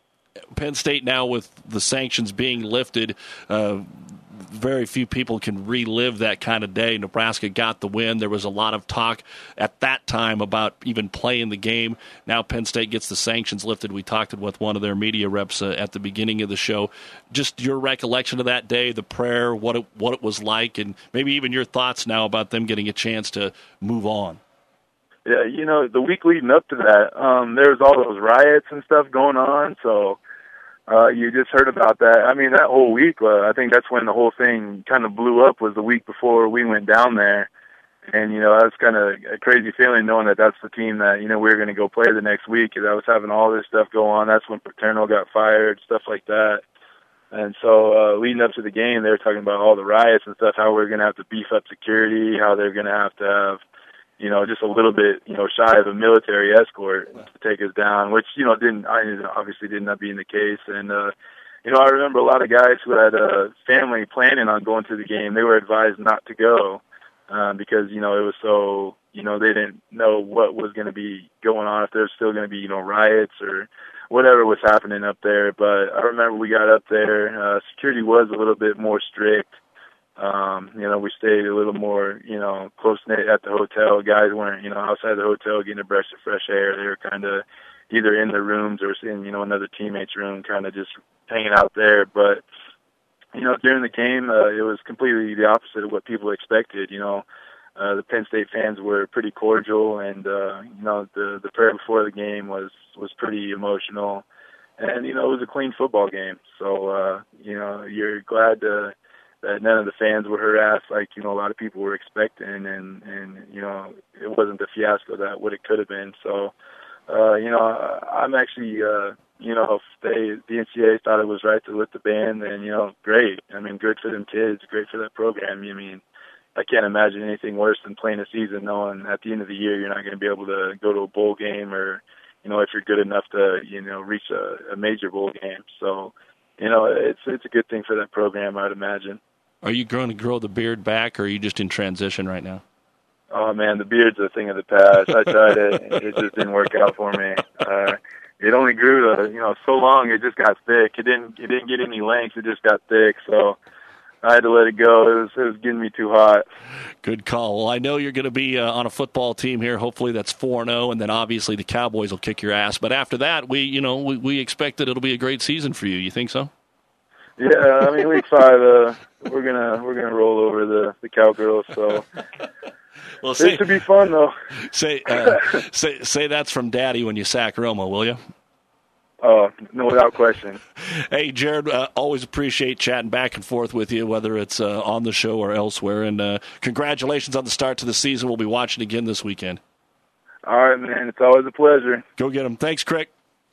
Penn State now, with the sanctions being lifted, uh, very few people can relive that kind of day. Nebraska got the win. There was a lot of talk at that time about even playing the game. Now Penn State gets the sanctions lifted. We talked with one of their media reps uh, at the beginning of the show. Just your recollection of that day, the prayer, what it, what it was like, and maybe even your thoughts now about them getting a chance to move on. Yeah, you know, the week leading up to that, um, there was all those riots and stuff going on, so Uh, you just heard about that. I mean, that whole week, uh, I think that's when the whole thing kind of blew up, was the week before we went down there. And, you know, that was kind of a crazy feeling knowing that that's the team that, you know, we were going to go play the next week, because I was having all this stuff go on. That's when Paterno got fired, stuff like that. And so uh, leading up to the game, they were talking about all the riots and stuff, how we we're going to have to beef up security, how they're going to have to have, you know, just a little bit, you know, shy of a military escort to take us down, which, you know, didn't, I obviously did not being the case. And, uh, you know, I remember a lot of guys who had a family planning on going to the game, they were advised not to go, um, because, you know, it was so, you know, they didn't know what was going to be going on, if there was still going to be, you know, riots or whatever was happening up there. But I remember we got up there, uh, security was a little bit more strict. Um, you know, we stayed a little more, you know, close-knit at the hotel. Guys weren't, you know, outside the hotel getting a breath of fresh air. They were kind of either in the rooms or in, you know, another teammate's room, kind of just hanging out there. But, you know, during the game, uh, it was completely the opposite of what people expected. You know, uh, the Penn State fans were pretty cordial, and, uh, you know, the, the prayer before the game was, was pretty emotional. And, you know, it was a clean football game. So, uh, you know, you're glad to, that none of the fans were harassed like, you know, a lot of people were expecting, and, and you know, it wasn't the fiasco that what it could have been. So, uh, you know, I'm actually, uh, you know, if they, the N C double A thought it was right to lift the ban, then, you know, great. I mean, good for them kids, great for that program. I mean, I can't imagine anything worse than playing a season knowing at the end of the year you're not going to be able to go to a bowl game, or, you know, if you're good enough to, you know, reach a, a major bowl game. So, you know, it's it's a good thing for that program, I'd imagine. Are you going to grow the beard back, or are you just in transition right now? Oh, man, the beard's a thing of the past. I tried it. It just didn't work out for me. Uh, it only grew, to, you know, so long it just got thick. It didn't It didn't get any length. It just got thick. So I had to let it go. It was, it was getting me too hot. Good call. Well, I know you're going to be uh, on a football team here. Hopefully that's four and oh, and then obviously the Cowboys will kick your ass. But after that, we, you know, we, we expect that it'll be a great season for you. You think so? Yeah, I mean, week five, uh, we're gonna we're gonna roll over the the Cowgirls. So well, say, it should be fun, though. Say uh, say say that's from Daddy when you sack Romo, will you? Oh, no, without question. Hey, Jared, uh, always appreciate chatting back and forth with you, whether it's uh, on the show or elsewhere. And uh, congratulations on the start to the season. We'll be watching again this weekend. All right, man. It's always a pleasure. Go get him. Thanks, Crick.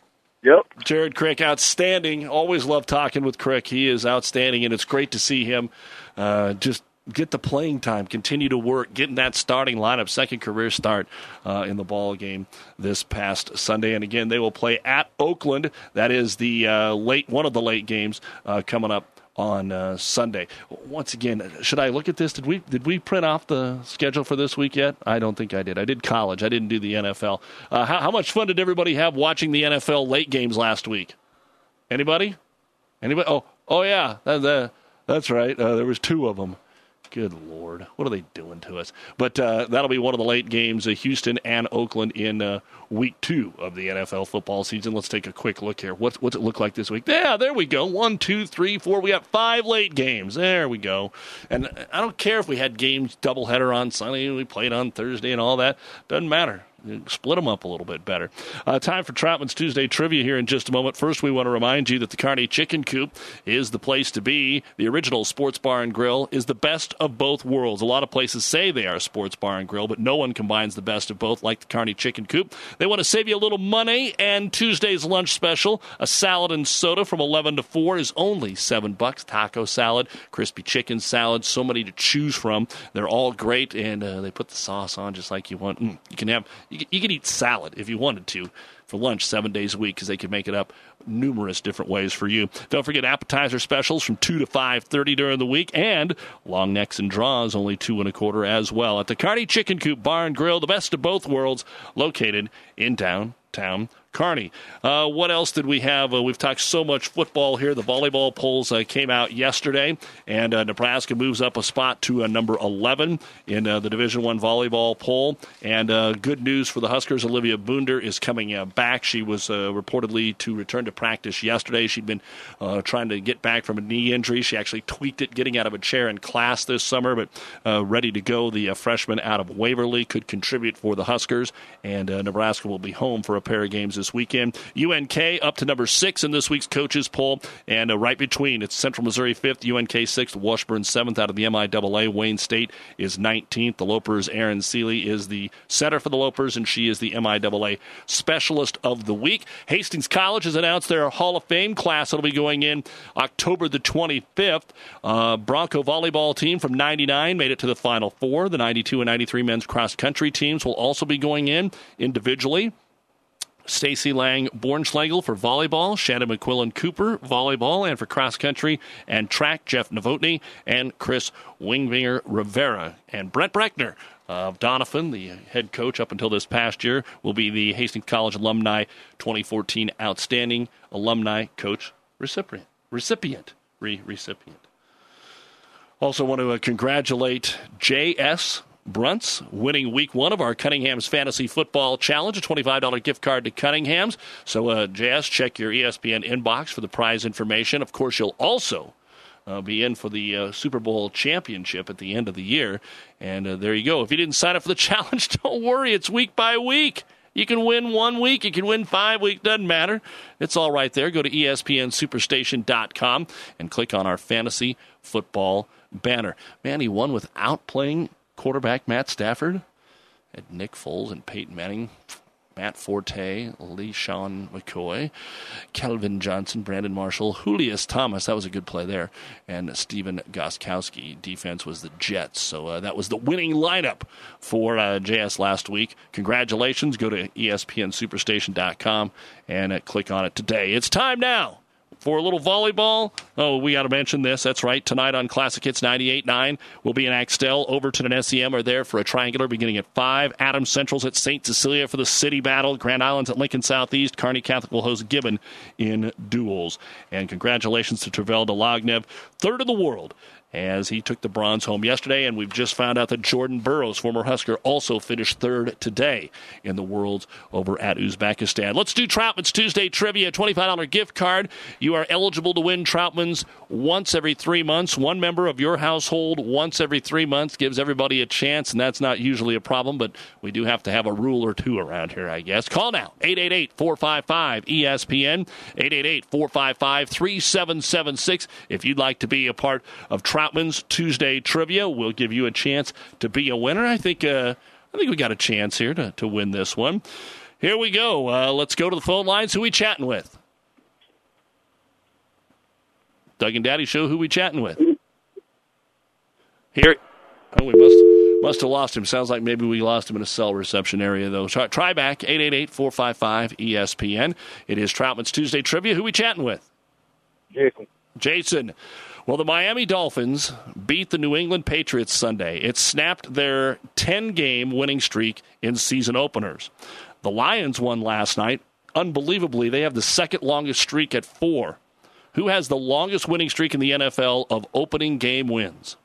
Yep. Jared Crick, outstanding. Always love talking with Crick. He is outstanding, and it's great to see him uh, just get the playing time, continue to work, getting that starting lineup, second career start uh, in the ball game this past Sunday. And again, they will play at Oakland. That is the uh, late one of the late games uh, coming up on uh, Sunday. Once again, should I look at this? Did we did we print off the schedule for this week yet? I don't think I did. I did college. I didn't do the N F L. Uh, how, how much fun did everybody have watching the N F L late games last week? Anybody? Anybody? Oh, oh yeah, that, that, that's right. Uh, there was two of them. Good Lord. What are they doing to us? But uh, that'll be one of the late games, uh, Houston and Oakland in uh, week two of the N F L football season. Let's take a quick look here. What's, what's it look like this week? Yeah, there we go. One, two, three, four. We got five late games. There we go. And I don't care if we had games doubleheader on Sunday and we played on Thursday and all that. Doesn't matter. Split them up a little bit better. Uh, time for Troutman's Tuesday Trivia here in just a moment. First, we want to remind you that the Kearney Chicken Coop is the place to be. The original sports bar and grill is the best of both worlds. A lot of places say they are a sports bar and grill, but no one combines the best of both like the Kearney Chicken Coop. They want to save you a little money, and Tuesday's lunch special, a salad and soda from eleven to four, is only seven bucks. Taco salad, crispy chicken salad, so many to choose from. They're all great, and uh, they put the sauce on just like you want. Mm, you can have... You could eat salad if you wanted to for lunch seven days a week because they could make it up numerous different ways for you. Don't forget appetizer specials from two to five thirty during the week, and long necks and draws only two and a quarter as well at the Kearney Chicken Coop Bar and Grill, the best of both worlds, located in downtown Kearney. Uh, what else did we have? Uh, we've talked so much football here. The volleyball polls uh, came out yesterday, and uh, Nebraska moves up a spot to uh, number eleven in uh, the Division One volleyball poll. And uh, good news for the Huskers, Olivia Bunder is coming uh, back. She was uh, reportedly to return to practice yesterday. She'd been uh, trying to get back from a knee injury. She actually tweaked it getting out of a chair in class this summer, but uh, ready to go. The uh, freshman out of Waverly could contribute for the Huskers, and uh, Nebraska will be home for a pair of games this this weekend. U N K up to number six in this week's coaches poll, and uh, right between, it's Central Missouri fifth, U N K sixth, Washburn seventh out of the M I A A. Wayne State is nineteenth. The Lopers, Aaron Seeley is the setter for the Lopers, and she is the M I A A Specialist of the Week. Hastings College has announced their Hall of Fame class that will be going in October the twenty-fifth. Uh, Bronco volleyball team from ninety-nine made it to the Final Four. The ninety-two and ninety-three men's cross-country teams will also be going in individually. Stacy Lang Bornschlegel for volleyball, Shannon McQuillan Cooper volleyball, and for cross-country and track, Jeff Novotny and Chris Wingvinger Rivera. And Brett Breckner of Doniphan, the head coach up until this past year, will be the Hastings College Alumni twenty fourteen Outstanding Alumni Coach recipient. Recipient. Re- recipient. Also want to uh, congratulate J S Bruntz, winning week one of our Cunningham's Fantasy Football Challenge, a twenty-five dollars gift card to Cunningham's. So, uh, J S, check your E S P N inbox for the prize information. Of course, you'll also uh, be in for the uh, Super Bowl championship at the end of the year. And uh, there you go. If you didn't sign up for the challenge, don't worry. It's week by week. You can win one week. You can win five weeks. Doesn't matter. It's all right there. Go to E S P N superstation dot com and click on our fantasy football banner. Man, he won without playing quarterback Matt Stafford. Had Nick Foles and Peyton Manning, Matt Forte, Lee Sean McCoy, Kelvin Johnson, Brandon Marshall, Julius Thomas. That was a good play there. And Steven Gostkowski. Defense was the Jets. So uh, that was the winning lineup for uh, J S last week. Congratulations. Go to E S P N superstation dot com and uh, click on it today. It's time now for a little volleyball. Oh, we got to mention this. That's right. Tonight on Classic Hits ninety-eight point nine, we'll be in Axtell. Overton and S E M are there for a triangular beginning at five. Adams Central's at Saint Cecilia for the city battle. Grand Island's at Lincoln Southeast. Kearney Catholic will host Gibbon in duels. And congratulations to Tervel Delagnev, third in the world, as he took the bronze home yesterday. And we've just found out that Jordan Burroughs, former Husker, also finished third today in the Worlds over at Uzbekistan. Let's do Troutman's Tuesday Trivia, twenty-five dollars gift card. You are eligible to win Troutman's once every three months. One member of your household once every three months gives everybody a chance, and that's not usually a problem, but we do have to have a rule or two around here, I guess. Call now, eight eight eight, four five five, E S P N, eight eight eight, four five five, three seven seven six. If you'd like to be a part of Troutman's Tuesday Trivia, we'll give you a chance to be a winner. I think uh, I think we got a chance here to, to win this one. Here we go. Uh, let's go to the phone lines. Who we chatting with? Doug and Daddy Show, who we chatting with? Here. Oh, we must must have lost him. Sounds like maybe we lost him in a cell reception area, though. Try, try back, eight eight eight, four five five, E S P N. It is Troutman's Tuesday Trivia. Who we chatting with? Jason. Jason. Well, the Miami Dolphins beat the New England Patriots Sunday. It snapped their ten-game winning streak in season openers. The Lions won last night. Unbelievably, they have the second longest streak at four. Who has the longest winning streak in the N F L of opening game wins?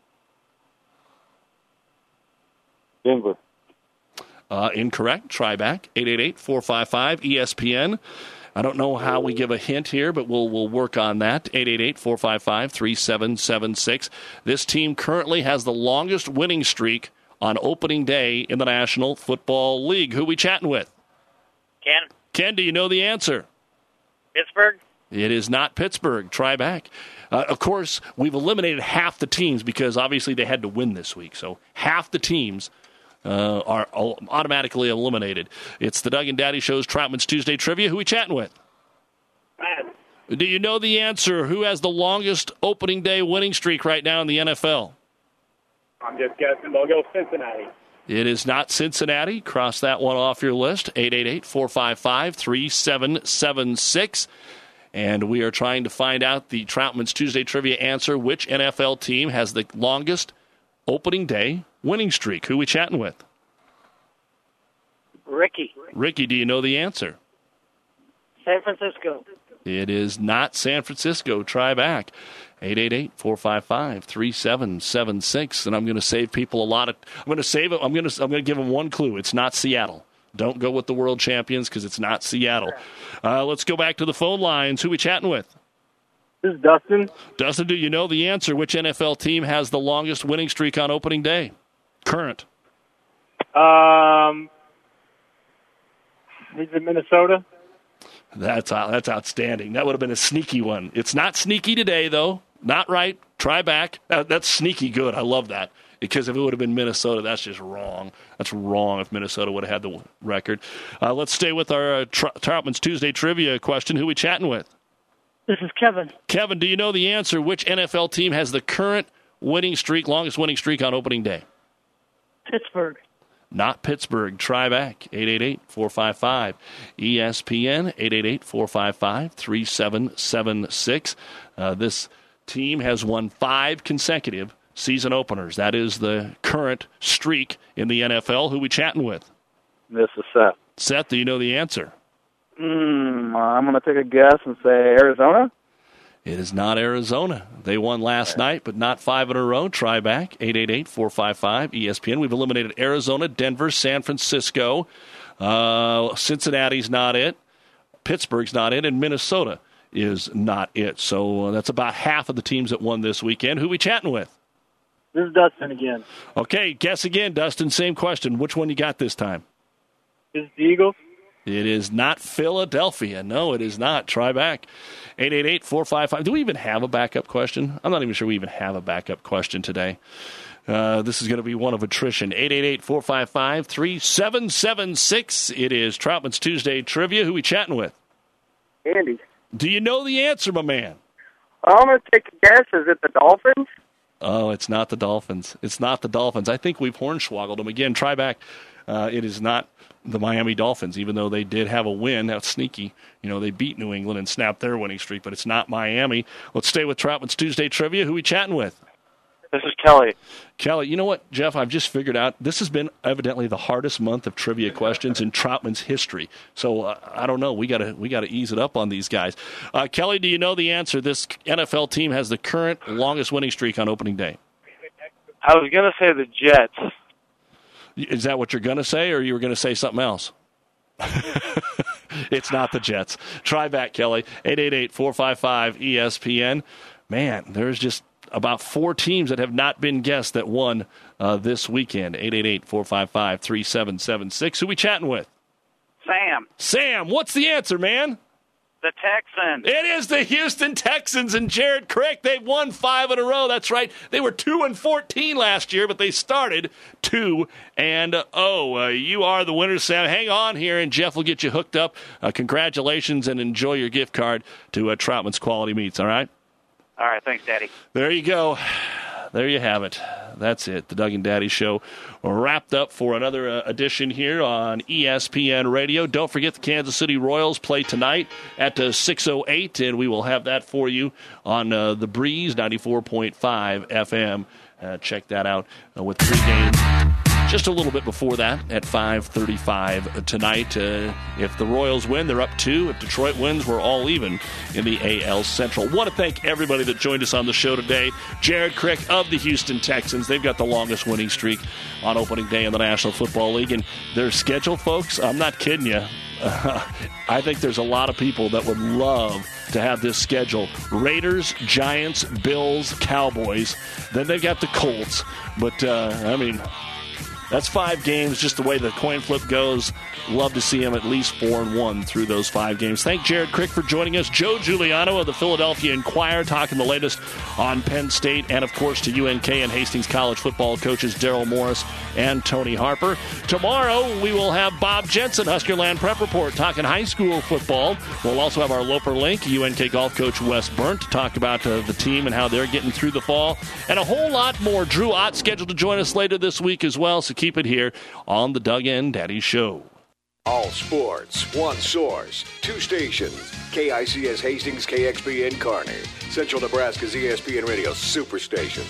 Denver. Uh, incorrect. Try back. eight eight eight, four five five, E S P N. I don't know how we give a hint here, but we'll we'll work on that. eight eight eight, four five five, three seven seven six. This team currently has the longest winning streak on opening day in the National Football League. Who we chatting with? Ken. Ken, do you know the answer? Pittsburgh. It is not Pittsburgh. Try back. Uh, of course, we've eliminated half the teams because obviously they had to win this week. So half the teams uh, are automatically eliminated. It's the Doug and Daddy Show's Troutman's Tuesday Trivia. Who we chatting with? Matt. Do you know the answer? Who has the longest opening day winning streak right now in the N F L? I'm just guessing. They'll go Cincinnati. It is not Cincinnati. Cross that one off your list. eight eight eight, four five five, three seven seven six. And we are trying to find out the Troutman's Tuesday Trivia answer. Which N F L team has the longest opening day winning streak? Who we chatting with? Ricky. Ricky, do you know the answer? San Francisco. It is not San Francisco. Try back. eight eight eight, four five five, three seven seven six. And I'm going to save people a lot of I'm going to save it. I'm going to I'm going to give them one clue. It's not Seattle. Don't go with the world champions because it's not Seattle. Uh, let's go back to the phone lines. Who we chatting with? This is Dustin. Dustin, do you know the answer? Which N F L team has the longest winning streak on opening day? Current. Um, is it Minnesota? That's uh, that's outstanding. That would have been a sneaky one. It's not sneaky today, though. Not right. Try back. That, that's sneaky good. I love that. Because if it would have been Minnesota, that's just wrong. That's wrong if Minnesota would have had the record. Uh, let's stay with our uh, Tr- Troutman's Tuesday trivia question. Who are we chatting with? This is Kevin. Kevin, do you know the answer? Which N F L team has the current winning streak, longest winning streak on opening day? Pittsburgh. Not Pittsburgh. Try back. eight eight eight, four five five, E S P N, eight eight eight, four five five, three seven seven six. Uh, this team has won five consecutive season openers. That is the current streak in the N F L. Who we chatting with? This is Seth. Seth, do you know the answer? Mm, I'm going to take a guess and say Arizona. It is not Arizona. They won last night, but not five in a row. Try back. eight eight eight, four five five, E S P N. We've eliminated Arizona, Denver, San Francisco. Uh, Cincinnati's not it. Pittsburgh's not it. And Minnesota is not it. So uh, that's about half of the teams that won this weekend. Who we chatting with? This is Dustin again. Okay, guess again, Dustin. Same question. Which one you got this time? Is it the Eagles? It is not Philadelphia. No, it is not. Try back. eight eight eight, four five five. Do we even have a backup question? I'm not even sure we even have a backup question today. Uh, this is going to be one of attrition. eight eight eight, four five five, three seven seven six. It is Troutman's Tuesday Trivia. Who we chatting with? Andy. Do you know the answer, my man? I'm going to take a guess. Is it the Dolphins? Oh, it's not the Dolphins. It's not the Dolphins. I think we've hornswoggled them again. Try back. Uh, it is not the Miami Dolphins, even though they did have a win. That's sneaky. You know, they beat New England and snapped their winning streak, but it's not Miami. Let's stay with Troutman's Tuesday Trivia. Who we chatting with? This is Kelly. Kelly, you know what, Jeff? I've just figured out this has been evidently the hardest month of trivia questions in Troutman's history. So uh, I don't know. We gotta we gotta ease it up on these guys. Uh, Kelly, do you know the answer? This N F L team has the current longest winning streak on opening day. I was going to say the Jets. Is that what you're going to say, or you were going to say something else? It's not the Jets. Try back, Kelly. eight eight eight, four five five, E S P N. Man, there's just about four teams that have not been guessed that won uh, this weekend. eight eight eight, four five five, three seven seven six. Who we chatting with? Sam. Sam, what's the answer, man? The Texans. It is the Houston Texans and Jared Crick. They've won five in a row. That's right. They were two and fourteen last year, but they started two and oh. Uh, you are the winner, Sam. Hang on here, and Jeff will get you hooked up. Uh, congratulations, and enjoy your gift card to uh, Troutman's Quality Meats. All right. All right. Thanks, Daddy. There you go. There you have it. That's it. The Doug and Daddy Show wrapped up for another uh, edition here on E S P N Radio. Don't forget the Kansas City Royals play tonight at uh, six oh eight, and we will have that for you on uh, The Breeze, ninety-four point five F M. Uh, check that out uh, with pregame just a little bit before that at five thirty-five tonight. Uh, if the Royals win, they're up two. If Detroit wins, we're all even in the A L Central. Want to thank everybody that joined us on the show today. Jared Crick of the Houston Texans. They've got the longest winning streak on opening day in the National Football League. And their schedule, folks, I'm not kidding you. Uh, I think there's a lot of people that would love to have this schedule. Raiders, Giants, Bills, Cowboys. Then they've got the Colts. But, uh, I mean... that's five games, just the way the coin flip goes. Love to see him at least four and one through those five games. Thank Jared Crick for joining us. Joe Giuliano of the Philadelphia Inquirer talking the latest on Penn State, and of course to U N K and Hastings College football coaches Daryl Morris and Tony Harper. Tomorrow we will have Bob Jensen, Huskerland Prep Report, talking high school football. We'll also have our Loper Link, U N K golf coach Wes Burnt, to talk about uh, the team and how they're getting through the fall, and a whole lot more. Drew Ott scheduled to join us later this week as well, so keep it here on the Doug and Daddy Show. All sports, one source, two stations. K I C S Hastings, K X P N Kearney. Central Nebraska's E S P N Radio Superstation.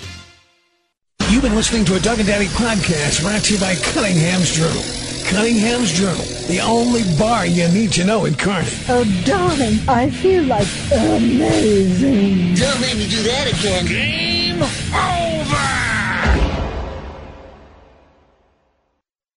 You've been listening to a Doug and Daddy podcast brought to you by Cunningham's Journal. Cunningham's Journal, the only bar you need to know in Kearney. Oh, darling, I feel like amazing. Don't make me do that again. Game over!